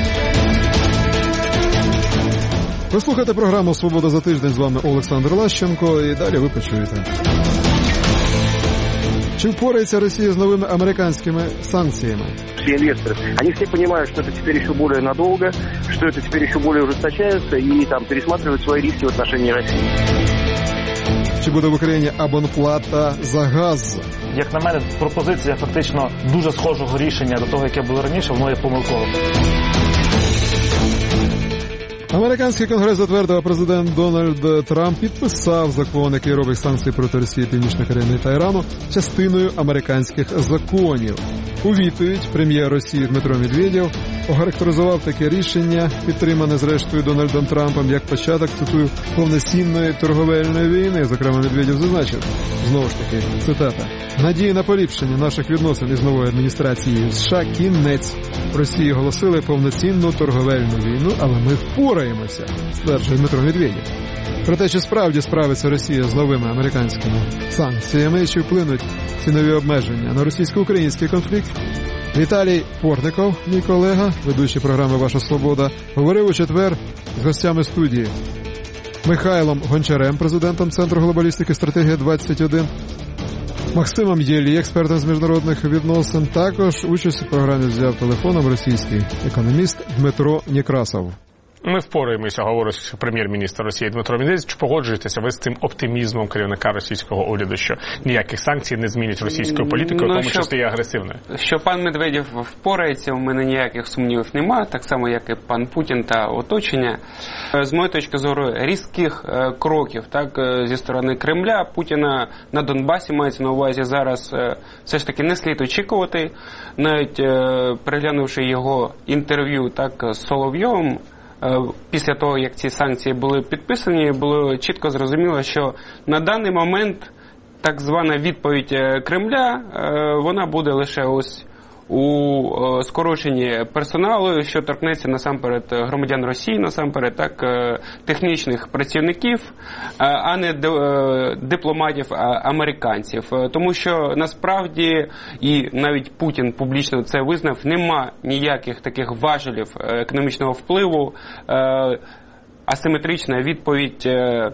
Ви слухаєте програму «Свобода за тиждень», з вами Олександр Лащенко, і далі ви почуєте. Чи впорається Росія з новими американськими санкціями? Все инвесторы, они все понимают, что это теперь еще более надолго, что это теперь еще более ужесточается, и там пересматривают свои риски в отношении России. Чи буде в Україні абонплата за газ? Як на мене, пропозиція фактично дуже схожого рішення до того, яке було раніше, воно є помилковим. Американський конгрес затвердив, а президент Дональд Трамп підписав закон, який робить санкції проти Росії, Північної Кореї та Ірану частиною американських законів. У відповідь прем'єр Росії Дмитро Медведєв охарактеризував таке рішення, підтримане зрештою Дональдом Трампом, як початок, цитую, повноцінної торговельної війни. Зокрема, Медведєв зазначив, знову ж таки, цитата, «Надії на поліпшення наших відносин із новою адміністрацією США кінець. В Росії оголосили повноцінну торговельну війну, але ми впораємося», стверджує Дмитро Медведєв. Про те, чи справді справиться Росія з новими американськими санкціями, чи вплинуть ці нові обмеження на російсько-український конфлікт, Віталій Портников, мій колега, ведучий програми «Ваша свобода», говорив у четвер з гостями студії. Михайлом Гончарем, президентом Центру глобалістики «Стратегія-21», Максимом Єлі, експертом з міжнародних відносин. Також участь у програмі взяв телефоном російський економіст Дмитро Некрасов. Ми впораємося, говорить прем'єр-міністр Росії Дмитро Медведєв. Чи погоджуєтеся ви з цим оптимізмом керівника російського уряду, що ніяких санкцій не змінять російською політикою, в тому числі і агресивною? Що пан Медведєв впорається, у мене ніяких сумнівів немає, так само, як і пан Путін та оточення. З моєї точки зору, різких кроків так, зі сторони Кремля, Путіна на Донбасі, мається на увазі зараз, все ж таки не слід очікувати. Навіть переглянувши його інтерв'ю так, з Соловйовим, після того, як ці санкції були підписані, було чітко зрозуміло, що на даний момент так звана відповідь Кремля, вона буде лише ось у скороченні персоналу, що торкнеться насамперед громадян Росії, насамперед так, технічних працівників, а не дипломатів американців. Тому що насправді, і навіть Путін публічно це визнав, нема ніяких таких важелів економічного впливу, асиметрична відповідь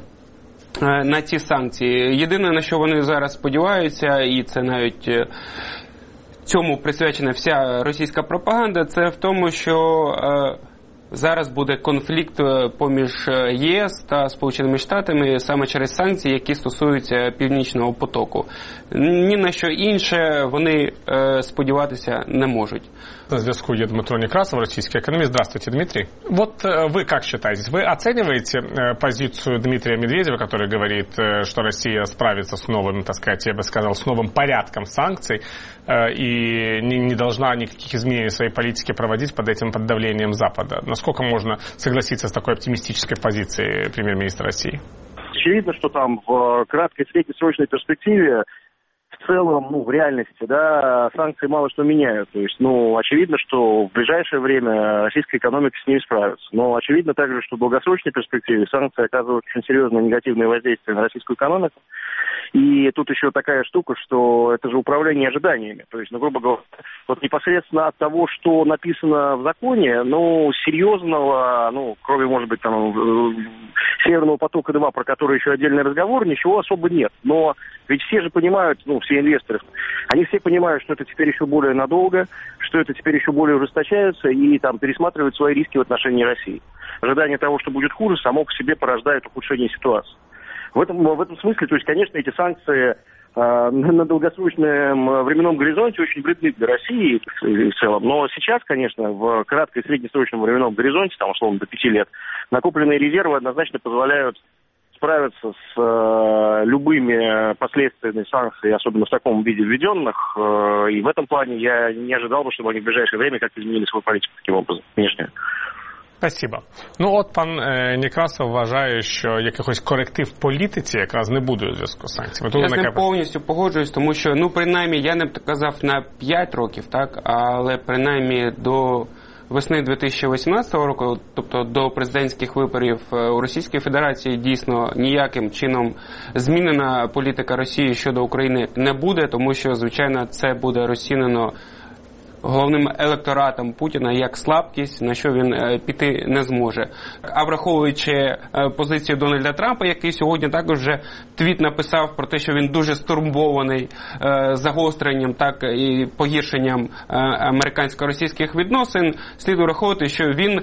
на ці санкції. Єдине, на що вони зараз сподіваються, і це навіть цьому присвячена вся російська пропаганда, це в тому, що зараз буде конфлікт поміж ЄС та Сполученими Штатами саме через санкції, які стосуються Північного потоку. Ні на що інше вони сподіватися не можуть. На связку є Дмитро Некрасов, российский экономист. Здравствуйте, Дмитрий. Вот вы как считаете, вы оцениваете позицию Дмитрия Медведева, который говорит, что Россия справится с новым, так сказать, я бы сказал, с новым порядком санкций и не должна никаких изменений в своей политике проводить под давлением Запада? Насколько можно согласиться с такой оптимистической позицией премьер-министра России? Очевидно, что там в краткой среднесрочной перспективе в целом, в реальности, да, санкции мало что меняют. То есть, очевидно, что в ближайшее время российская экономика с ними справится. Но очевидно также, что в долгосрочной перспективе санкции оказывают очень серьезное негативное воздействие на российскую экономику. И тут еще такая штука, что это же управление ожиданиями. То есть, грубо говоря, вот непосредственно от того, что написано в законе, серьезного, кроме, может быть, там, Северного потока-2, про который еще отдельный разговор, ничего особо нет. Но ведь все же понимают, все инвесторы, они все понимают, что это теперь еще более надолго, что это теперь еще более ужесточается и там пересматривают свои риски в отношении России. Ожидание того, что будет хуже, само по себе порождает ухудшение ситуации. В этом смысле, то есть, конечно, эти санкции на долгосрочном временном горизонте очень вредны для России в целом. Но сейчас, конечно, в кратком и среднесрочном временном горизонте, там, условно, до 5 лет, накопленные резервы однозначно позволяют справиться с любыми последствиями санкций, особенно в таком виде введенных. И в этом плане я не ожидал бы, чтобы они в ближайшее время как-то изменили свою политику таким образом, внешне. Спасибо. От пан Некрасов вважає, що якихось коректив в політиці якраз не буде у зв'язку з санкціями. Я з ним повністю погоджуюсь, тому що, принаймні, я не казав на 5 років, так, але принаймні до весни 2018 року, тобто до президентських виборів у Російській Федерації, дійсно ніяким чином змінена політика Росії щодо України не буде, тому що, звичайно, це буде розцінено головним електоратом Путіна як слабкість, на що він піти не зможе. А враховуючи позицію Дональда Трампа, який сьогодні також вже твіт написав про те, що він дуже стурбований загостренням, так і погіршенням американсько-російських відносин, слід враховувати, що він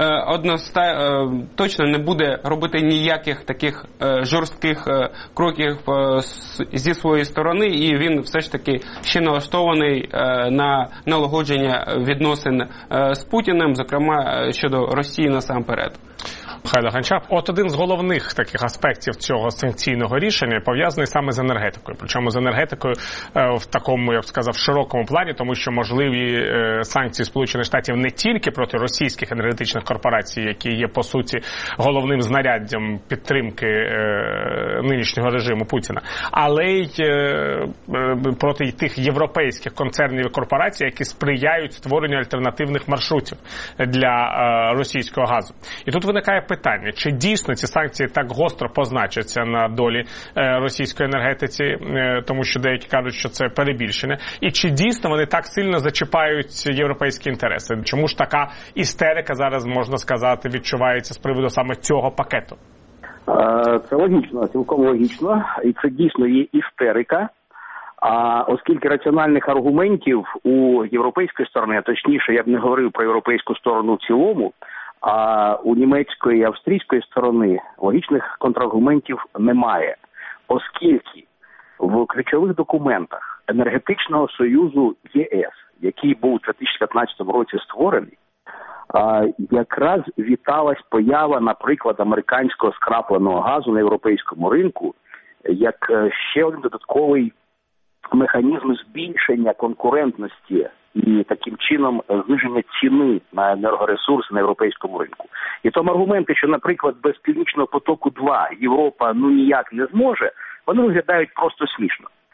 точно не буде робити ніяких таких жорстких кроків зі своєї сторони, і він все ж таки ще налаштований на налагодження відносин з Путіним, зокрема щодо Росії насамперед. Михайло Гончар. Один з головних таких аспектів цього санкційного рішення пов'язаний саме з енергетикою. Причому з енергетикою в такому, я б сказав, широкому плані, тому що можливі санкції Сполучених Штатів не тільки проти російських енергетичних корпорацій, які є, по суті, головним знаряддям підтримки нинішнього режиму Путіна, але й проти тих європейських концернів і корпорацій, які сприяють створенню альтернативних маршрутів для російського газу. І тут виникає питання, чи дійсно ці санкції так гостро позначаться на долі російської енергетиці, тому що деякі кажуть, що це перебільшення, і чи дійсно вони так сильно зачіпають європейські інтереси? Чому ж така істерика зараз, можна сказати, відчувається з приводу саме цього пакету? Це логічно, цілком логічно, і це дійсно є істерика. А оскільки раціональних аргументів у європейської сторони, а точніше, я б не говорив про європейську сторону в цілому, а у німецької і австрійської сторони логічних контраргументів немає, оскільки в ключових документах енергетичного союзу ЄС, який був у 2015 році створений, якраз віталась поява, наприклад, американського скрапленого газу на європейському ринку, як ще один додатковий механізм збільшення конкурентності і таким чином зниження ціни на енергоресурси на європейському ринку. І тому аргументи, що, наприклад, без Північного потоку-2 Європа ніяк не зможе, вони виглядають просто смішно.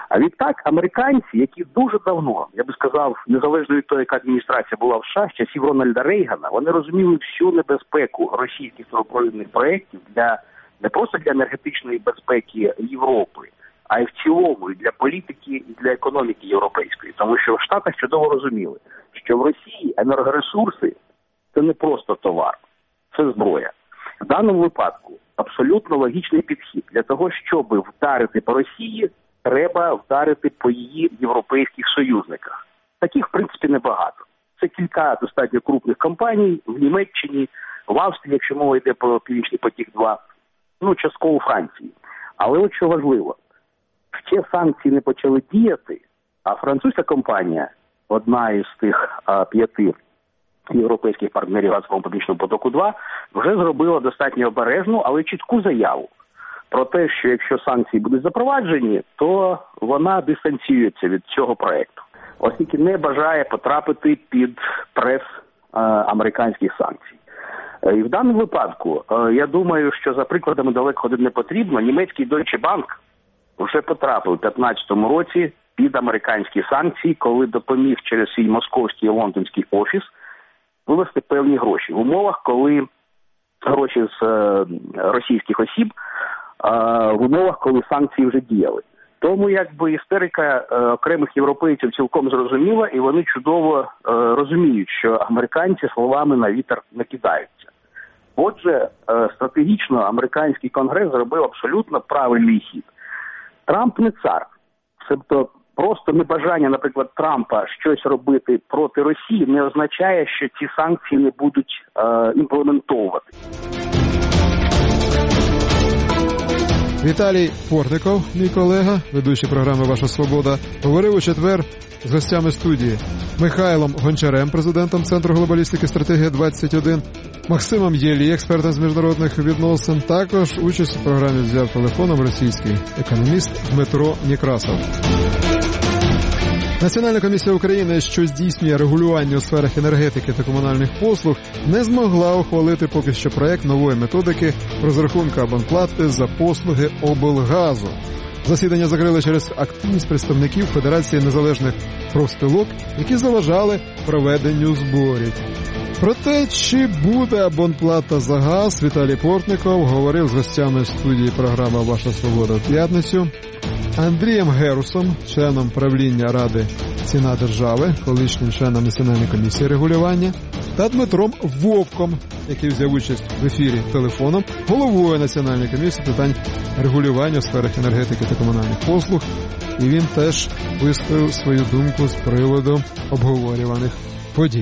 А відтак американці, які дуже давно, я би сказав, незалежно від того, яка адміністрація була в США, з часів Рональда Рейгана, вони розуміли всю небезпеку російських трубопровідних проєктів не просто для енергетичної безпеки Європи, а й в цілому і для політики, і для економіки європейської. Тому що в Штатах чудово розуміли, що в Росії енергоресурси – це не просто товар, це зброя. В даному випадку абсолютно логічний підхід. Для того, щоб вдарити по Росії, треба вдарити по її європейських союзниках. Таких, в принципі, небагато. Це кілька достатньо крупних компаній в Німеччині, в Австрії, якщо мова йде про Північний потік-2, частково у Франції. Але от що важливо, ще санкції не почали діяти, а французька компанія, одна із тих 5 європейських партнерів газового Північного потоку-2, вже зробила достатньо обережну, але чітку заяву про те, що якщо санкції будуть запроваджені, то вона дистанціюється від цього проєкту, оскільки не бажає потрапити під прес американських санкцій. І в даному випадку, я думаю, що за прикладами далеко ходити не потрібно. Німецький Deutsche Bank вже потрапив у 2015 році під американські санкції, коли допоміг через свій московський і лондонський офіс вивести певні гроші. В умовах, коли гроші з російських осіб, в умовах, коли санкції вже діяли. Тому істерика окремих європейців цілком зрозуміла, і вони чудово розуміють, що американці словами на вітер не кидаються. Отже, стратегічно американський конгрес зробив абсолютно правильний хід. Трамп не цар. Тобто просто небажання, наприклад, Трампа щось робити проти Росії не означає, що ці санкції не будуть імплементовувати. Віталій Портников, мій колега, ведучий програми «Ваша свобода», говорив у четвер з гостями студії Михайлом Гончарем, президентом Центру глобалістики «Стратегія 21», Максимом Єлі, експертом з міжнародних відносин. Також участь у програмі взяв телефоном російський економіст Дмитро Некрасов. Національна комісія України, що здійснює регулювання у сферах енергетики та комунальних послуг, не змогла ухвалити поки що проект нової методики розрахунку абонплати за послуги облгазу. Засідання закрили через активність представників Федерації незалежних профспілок, які заважали проведенню зборів. Про те, чи буде абонплата за газ, Віталій Портников говорив з гостями студії програми «Ваша свобода» в п'ятницю, Андрієм Герусом, членом правління Ради «Ціна держави», колишнім членом Національної комісії регулювання, та Дмитром Вовком, який взяв участь в ефірі телефоном, головою Національної комісії питань регулювання у сферах енергетики та комунальних послуг, і він теж висловив свою думку з приводу обговорюваних подій.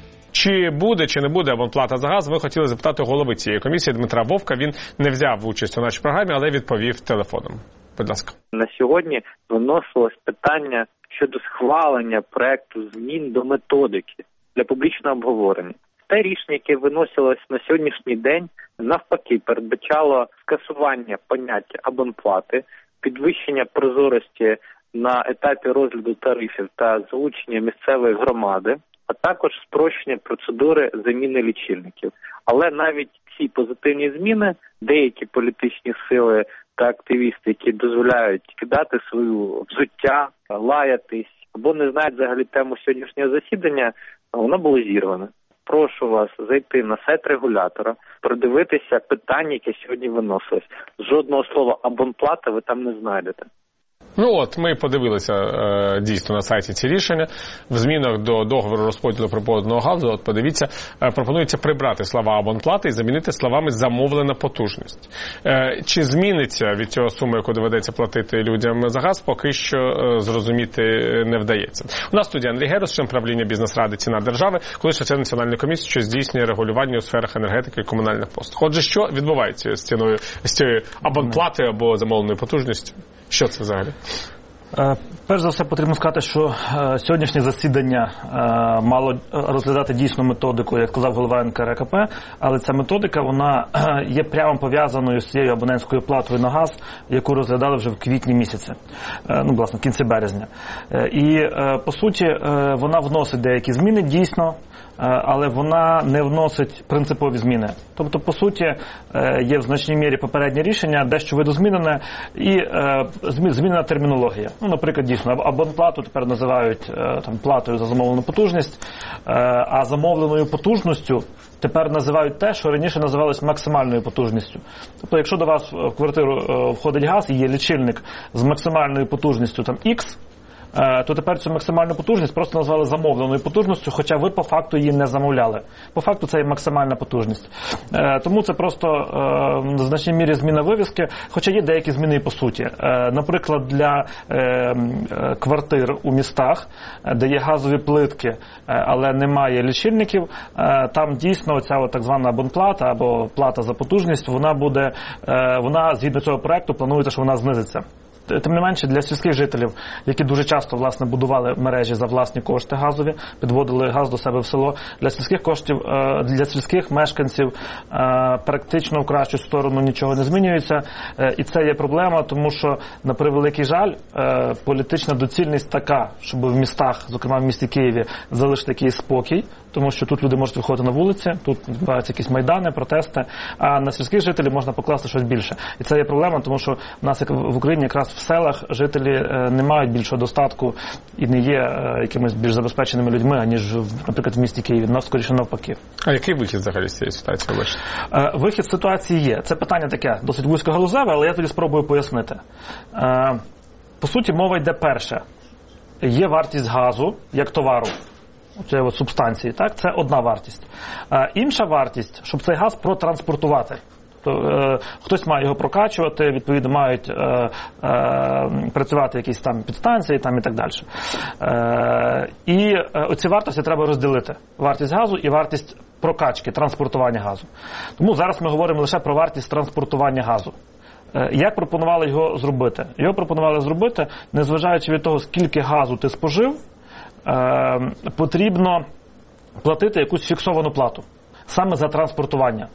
Чи буде, чи не буде абонплата за газ, ви хотіли запитати голови цієї комісії Дмитра Вовка. Він не взяв участь у нашій програмі, але відповів телефоном. Будь ласка. На сьогодні виносилось питання щодо схвалення проекту змін до методики для публічного обговорення. Те рішення, яке виносилось на сьогоднішній день, навпаки, передбачало скасування поняття абонплати, підвищення прозорості на етапі розгляду тарифів та залучення місцевої громади, а також спрощення процедури заміни лічильників. Але навіть ці позитивні зміни, деякі політичні сили та активісти, які дозволяють кидати свою взуття, лаятись, або не знають взагалі тему сьогоднішнього засідання, воно було зірване. Прошу вас зайти на сайт регулятора, продивитися питання, яке сьогодні виносилось. Жодного слова абонплата ви там не знайдете. Ми подивилися дійсно на сайті ці рішення. В змінах до договору розподілу природного газу, подивіться, пропонується прибрати слова абонплати і замінити словами замовлена потужність. Чи зміниться від цього сума, яку доведеться платити людям за газ, поки що зрозуміти не вдається. У нас в студії Андрій Герус, член правління бізнес-ради «Ціна держави», колишній член Національної комісії, що здійснює регулювання у сферах енергетики і комунальних послуг. Отже, що відбувається з цією абонплатою або замовленою потужністю? Що це взагалі? Перш за все потрібно сказати, що сьогоднішнє засідання мало розглядати дійсну методику, як сказав голова НКРЕКП, але ця методика, вона є прямо пов'язаною з цією абонентською платою на газ, яку розглядали вже в квітні місяці, власне, в кінці березня. І, по суті, вона вносить деякі зміни, дійсно, але вона не вносить принципові зміни. Тобто, по суті, є в значній мірі попереднє рішення, дещо видозмінене і змінена термінологія. Ну, наприклад, дійсно, абонплату тепер називають платою за замовлену потужність, а замовленою потужністю тепер називають те, що раніше називалось максимальною потужністю. Тобто, якщо до вас в квартиру входить газ і є лічильник з максимальною потужністю X, то тепер цю максимальну потужність просто назвали замовленою потужністю, хоча ви по факту її не замовляли. По факту це є максимальна потужність. Тому це просто в значній мірі зміна вивіски, хоча є деякі зміни і по суті. Наприклад, для квартир у містах, де є газові плитки, але немає лічильників, там дійсно ця так звана абонплата або плата за потужність, вона згідно цього проекту планується, що вона знизиться. Тим не менше, для сільських жителів, які дуже часто, власне, будували мережі за власні кошти газові, підводили газ до себе в село, для сільських мешканців практично в кращу сторону нічого не змінюється. І це є проблема, тому що, на превеликий жаль, політична доцільність така, щоб в містах, зокрема в місті Києві, залишити якийсь спокій, тому що тут люди можуть виходити на вулиці, тут відбуваються якісь майдани, протести, а на сільських жителів можна покласти щось більше. І це є проблема, тому що в нас, як в Україні, якраз в селах жителі не мають більшого достатку і не є якимись більш забезпеченими людьми, аніж, наприклад, в місті Києві, скоріше навпаки. А який вихід взагалі з цієї ситуації? Вихід з ситуації є. Це питання таке досить вузькогалузеве, але я тоді спробую пояснити. По суті, мова йде перше. Є вартість газу як товару. Цієї субстанції, так? Це одна вартість. Інша вартість, щоб цей газ протранспортувати. Тобто, хтось має його прокачувати, відповідно, мають працювати якісь там підстанції і так далі. І оці вартості треба розділити. Вартість газу і вартість прокачки, транспортування газу. Тому зараз ми говоримо лише про вартість транспортування газу. Як пропонували його зробити? Його пропонували зробити, незважаючи від того, скільки газу ти спожив, потрібно платити якусь фіксовану плату. Саме за транспортування.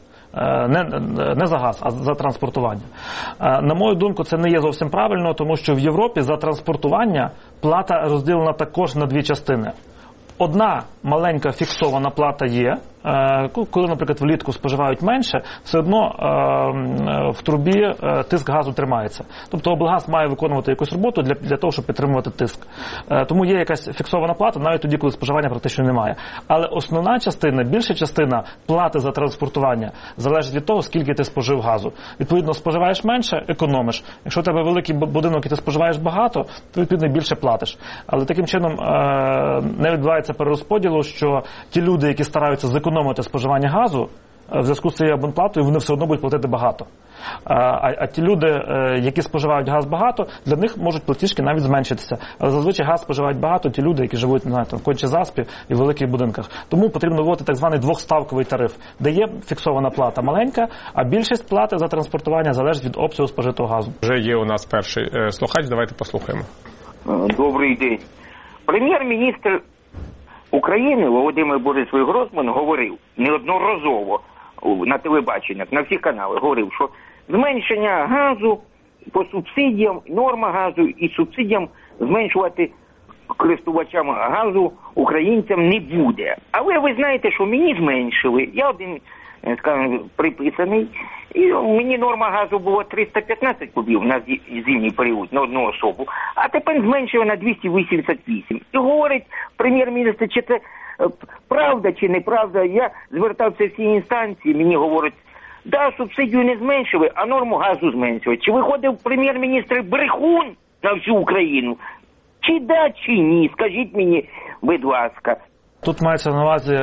Не за газ, а за транспортування. На мою думку, це не є зовсім правильно, тому що в Європі за транспортування плата розділена також на дві частини. Одна маленька фіксована плата є, коли, наприклад, влітку споживають менше, все одно в трубі тиск газу тримається. Тобто облгаз має виконувати якусь роботу для того, щоб підтримувати тиск. Тому є якась фіксована плата, навіть тоді, коли споживання практично немає. Але основна частина, більша частина плати за транспортування залежить від того, скільки ти спожив газу. Відповідно, споживаєш менше – економиш. Якщо у тебе великий будинок і ти споживаєш багато, то, відповідно, більше платиш. Але таким чином не відбувається перерозподілу, що ті люди, які стараються зекономити споживання газу, в зв'язку з цією абонплатою вони все одно будуть платити багато. А ті люди, які споживають газ багато, для них можуть платіжки навіть зменшитися. Але зазвичай газ споживають багато ті люди, які живуть, в Кончі-Заспі і в великих будинках. Тому потрібно вводити так званий двохставковий тариф, де є фіксована плата маленька, а більшість плати за транспортування залежить від обсягу спожитого газу. Вже є у нас перший слухач, давайте послухаємо. Добрий день. Прем'єр-міністр України Володимир Борисович Гройсман говорив неодноразово на телебаченнях, на всіх каналах, говорив, що зменшення газу по субсидіям, норма газу і субсидіям зменшувати користувачам газу українцям не буде. Але ви знаєте, що мені зменшили. Я один, скажімо, приписаний, і мені норма газу була 315 кубів на зимній період на одну особу, а тепер зменшили на 288. І говорить прем'єр-міністр, чи це правда чи неправда. Я звертався в всі інстанції, мені говорять, да, субсидію не зменшили, а норму газу зменшили. Чи виходив прем'єр-міністр брехун на всю Україну? Чи да, чи ні? Скажіть мені, будь ласка. Тут мається на увазі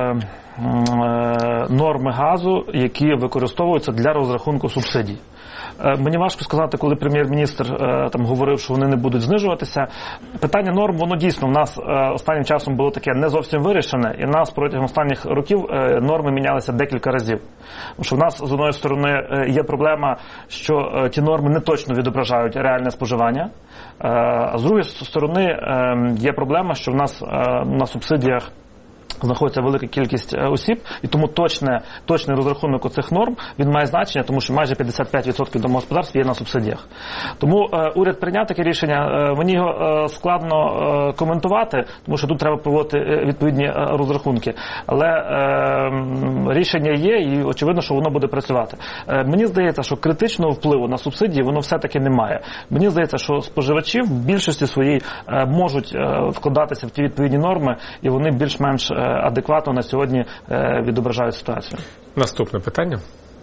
норми газу, які використовуються для розрахунку субсидій. Мені важко сказати, коли прем'єр-міністр говорив, що вони не будуть знижуватися. Питання норм, воно дійсно в нас останнім часом було таке не зовсім вирішене, і в нас протягом останніх років норми мінялися декілька разів. Тому що в нас, з одної сторони, є проблема, що ті норми не точно відображають реальне споживання, а з другої сторони є проблема, що в нас на субсидіях знаходиться велика кількість осіб, і тому точний розрахунок оцих норм, він має значення, тому що майже 55% домогосподарств є на субсидіях. Тому уряд прийняв таке рішення, мені його складно коментувати, тому що тут треба проводити відповідні розрахунки. Але рішення є, і очевидно, що воно буде працювати. Мені здається, що критичного впливу на субсидії воно все-таки немає. Мені здається, що споживачі в більшості своїй можуть вкладатися в ті відповідні норми, і вони більш-менш адекватно на сьогодні відображають ситуацию. Наступне питання.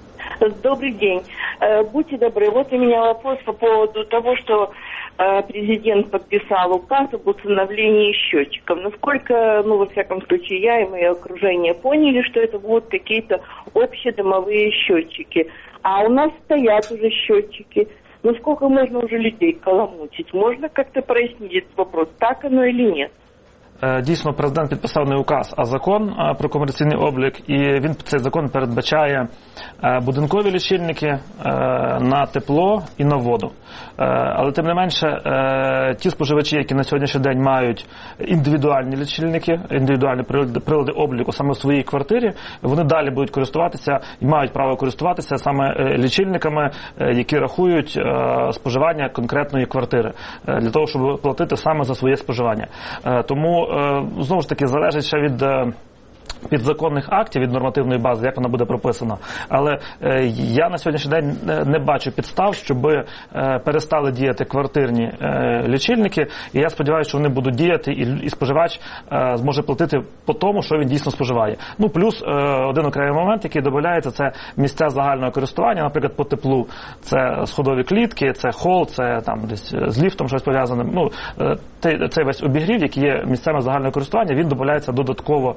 Добрый день. Будьте добры, вот у меня вопрос по поводу того, что президент подписал указ об установлении счетчиков. Насколько, во всяком случае, я и мое окружение поняли, что это будут какие-то общедомовые счетчики. А у нас стоят уже счетчики. Насколько можно уже людей каламутить? Можно как-то прояснить этот вопрос, так оно или нет? Дійсно, президент підписав не указ, а закон про комерційний облік, і цей закон передбачає будинкові лічильники на тепло і на воду. Але тим не менше, ті споживачі, які на сьогоднішній день мають індивідуальні лічильники, індивідуальні прилади обліку саме в своїй квартирі, вони далі будуть користуватися і мають право користуватися саме лічильниками, які рахують споживання конкретної квартири, для того, щоб платити саме за своє споживання. Тому знову ж таки, залежить ще від підзаконних актів, від нормативної бази, як вона буде прописана. Але я на сьогоднішній день не бачу підстав, щоб перестали діяти квартирні лічильники, і я сподіваюся, що вони будуть діяти, і споживач зможе платити по тому, що він дійсно споживає. Плюс один окремий момент, який додається, це місця загального користування, наприклад, по теплу. Це сходові клітки, це хол, це там десь з ліфтом щось пов'язане. Цей весь обігрів, який є місцями загального користування, він додається додатково,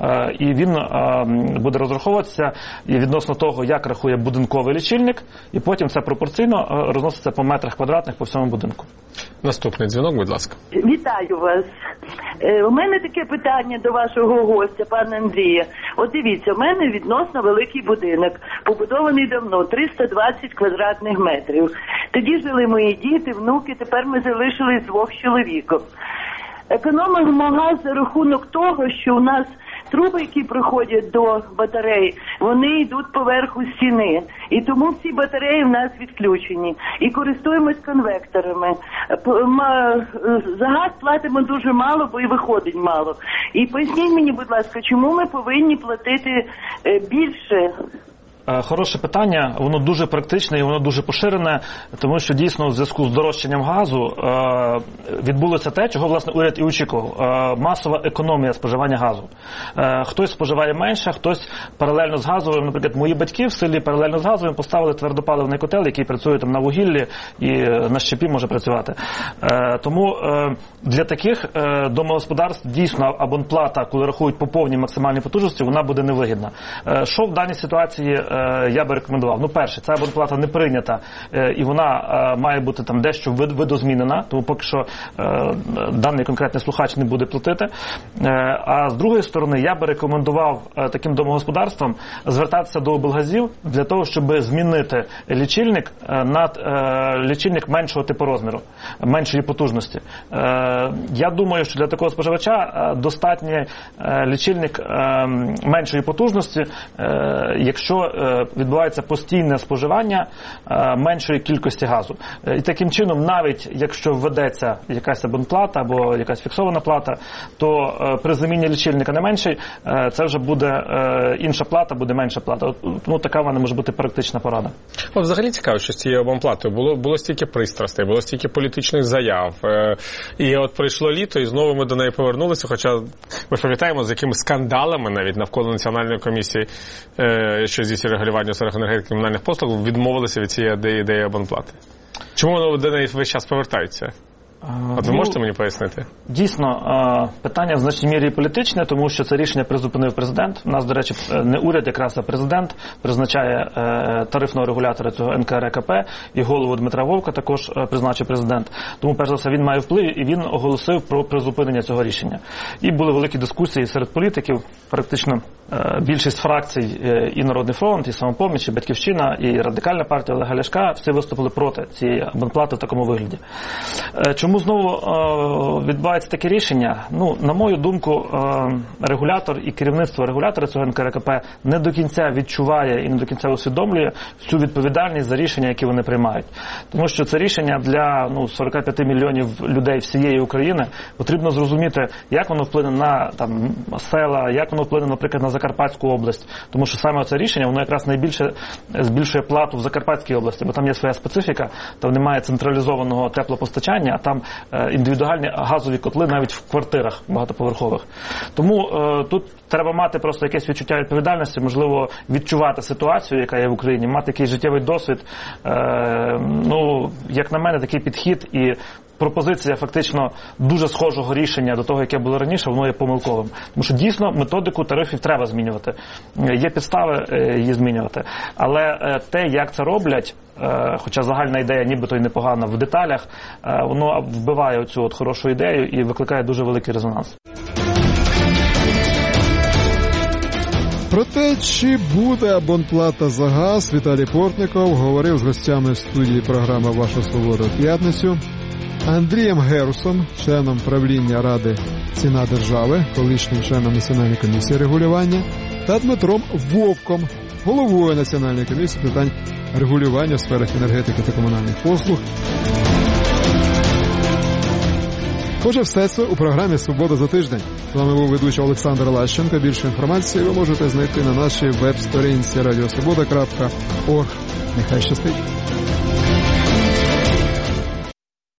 і він буде розраховуватися і відносно того, як рахує будинковий лічильник, і потім це пропорційно розноситься по метрах квадратних по всьому будинку. Наступний дзвінок, будь ласка. Вітаю вас. У мене таке питання до вашого гостя, пане Андрія. От дивіться, у мене відносно великий будинок, побудований давно, 320 квадратних метрів. Тоді жили мої діти, внуки, тепер ми залишились двох чоловіком. Економимо газ за рахунок того, що у нас труби, які проходять до батарей, вони йдуть поверху стіни. І тому всі батареї в нас відключені. І користуємось конвекторами. За газ платимо дуже мало, бо і виходить мало. І поясніть мені, будь ласка, чому ми повинні платити більше? Хороше питання, воно дуже практичне і воно дуже поширене, тому що дійсно в зв'язку з дорожчанням газу відбулося те, чого власне уряд і очікував. Масова економія споживання газу. Хтось споживає менше, хтось паралельно з газовим, наприклад, мої батьки в селі паралельно з газовим поставили твердопаливний котел, який працює там на вугіллі і на щепі може працювати. Тому для таких домогосподарств дійсно абонплата, коли рахують по повній максимальній потужності, вона буде невигідна. Що в даній ситуації я би рекомендував? Перше, ця абонплата не прийнята, і вона має бути там дещо видозмінена, тому поки що даний конкретний слухач не буде платити. А з другої сторони, я би рекомендував таким домогосподарствам звертатися до облгазів для того, щоб змінити лічильник на лічильник меншого типу розміру, меншої потужності. Я думаю, що для такого споживача достатній лічильник меншої потужності, якщо відбувається постійне споживання меншої кількості газу. І таким чином, навіть якщо введеться якась абонплата або якась фіксована плата, то при заміні лічильника на менший, це вже буде інша плата, буде менша плата. Тому така вона може бути практична порада. Взагалі цікаво, що з цією абонплатою було стільки пристрастей, було стільки політичних заяв. І от прийшло літо, і знову ми до неї повернулися, хоча ми пам'ятаємо, з якими скандалами навіть навколо Національної комісії, що здійснює регулювання у сферах енергетики і комунальних послуг, відмовилися від цієї ідеї абонплати. Чому воно до неї весь час повертаються? От ви можете мені пояснити? Дійсно, питання в значній мірі політичне, тому що це рішення призупинив президент. У нас, до речі, не уряд, якраз, а президент призначає тарифного регулятора цього НКРЕКП, і голову Дмитра Вовка також призначив президент. Тому, перш за все, він має вплив, і він оголосив про призупинення цього рішення. І були великі дискусії серед політиків, практично більшість фракцій, і Народний фронт, і Самопоміч, і Батьківщина, і Радикальна партія Олега Ляшка, всі виступили проти цієї абонплати в такому вигляді. Чому Чому знову відбувається таке рішення? Ну, на мою думку, регулятор і керівництво регулятора цього НКРЕКП не до кінця відчуває і не до кінця усвідомлює всю відповідальність за рішення, які вони приймають. Тому що це рішення для 45 мільйонів людей всієї України. Потрібно зрозуміти, як воно вплине на села, як воно вплине, наприклад, на Закарпатську область. Тому що саме це рішення, воно якраз найбільше збільшує плату в Закарпатській області, бо там є своя специфіка, там немає централізованого теплопостачання, а там індивідуальні газові котли навіть в квартирах багатоповерхових. Тому тут треба мати просто якесь відчуття відповідальності, можливо, відчувати ситуацію, яка є в Україні, мати якийсь життєвий досвід. Як на мене, такий підхід і пропозиція фактично дуже схожого рішення до того, яке було раніше, воно є помилковим. Тому що дійсно методику тарифів треба змінювати. Є підстави її змінювати. Але те, як це роблять, хоча загальна ідея нібито й непогана в деталях, воно вбиває оцю хорошу ідею і викликає дуже великий резонанс. Про те, чи буде абонплата за газ, Віталій Портников говорив з гостями студії програми «Ваша свобода» в п'ятницю, Андрієм Герусом, членом правління Ради «Ціна держави», колишнім членом Національної комісії регулювання, та Дмитром Вовком, головою Національної комісії з питань регулювання в сферах енергетики та комунальних послуг. Отже, все це у програмі «Свобода за тиждень». З вами був ведучий Олександр Лащенко. Більше інформації ви можете знайти на нашій веб-сторінці radiosvoboda.org. Нехай щастить!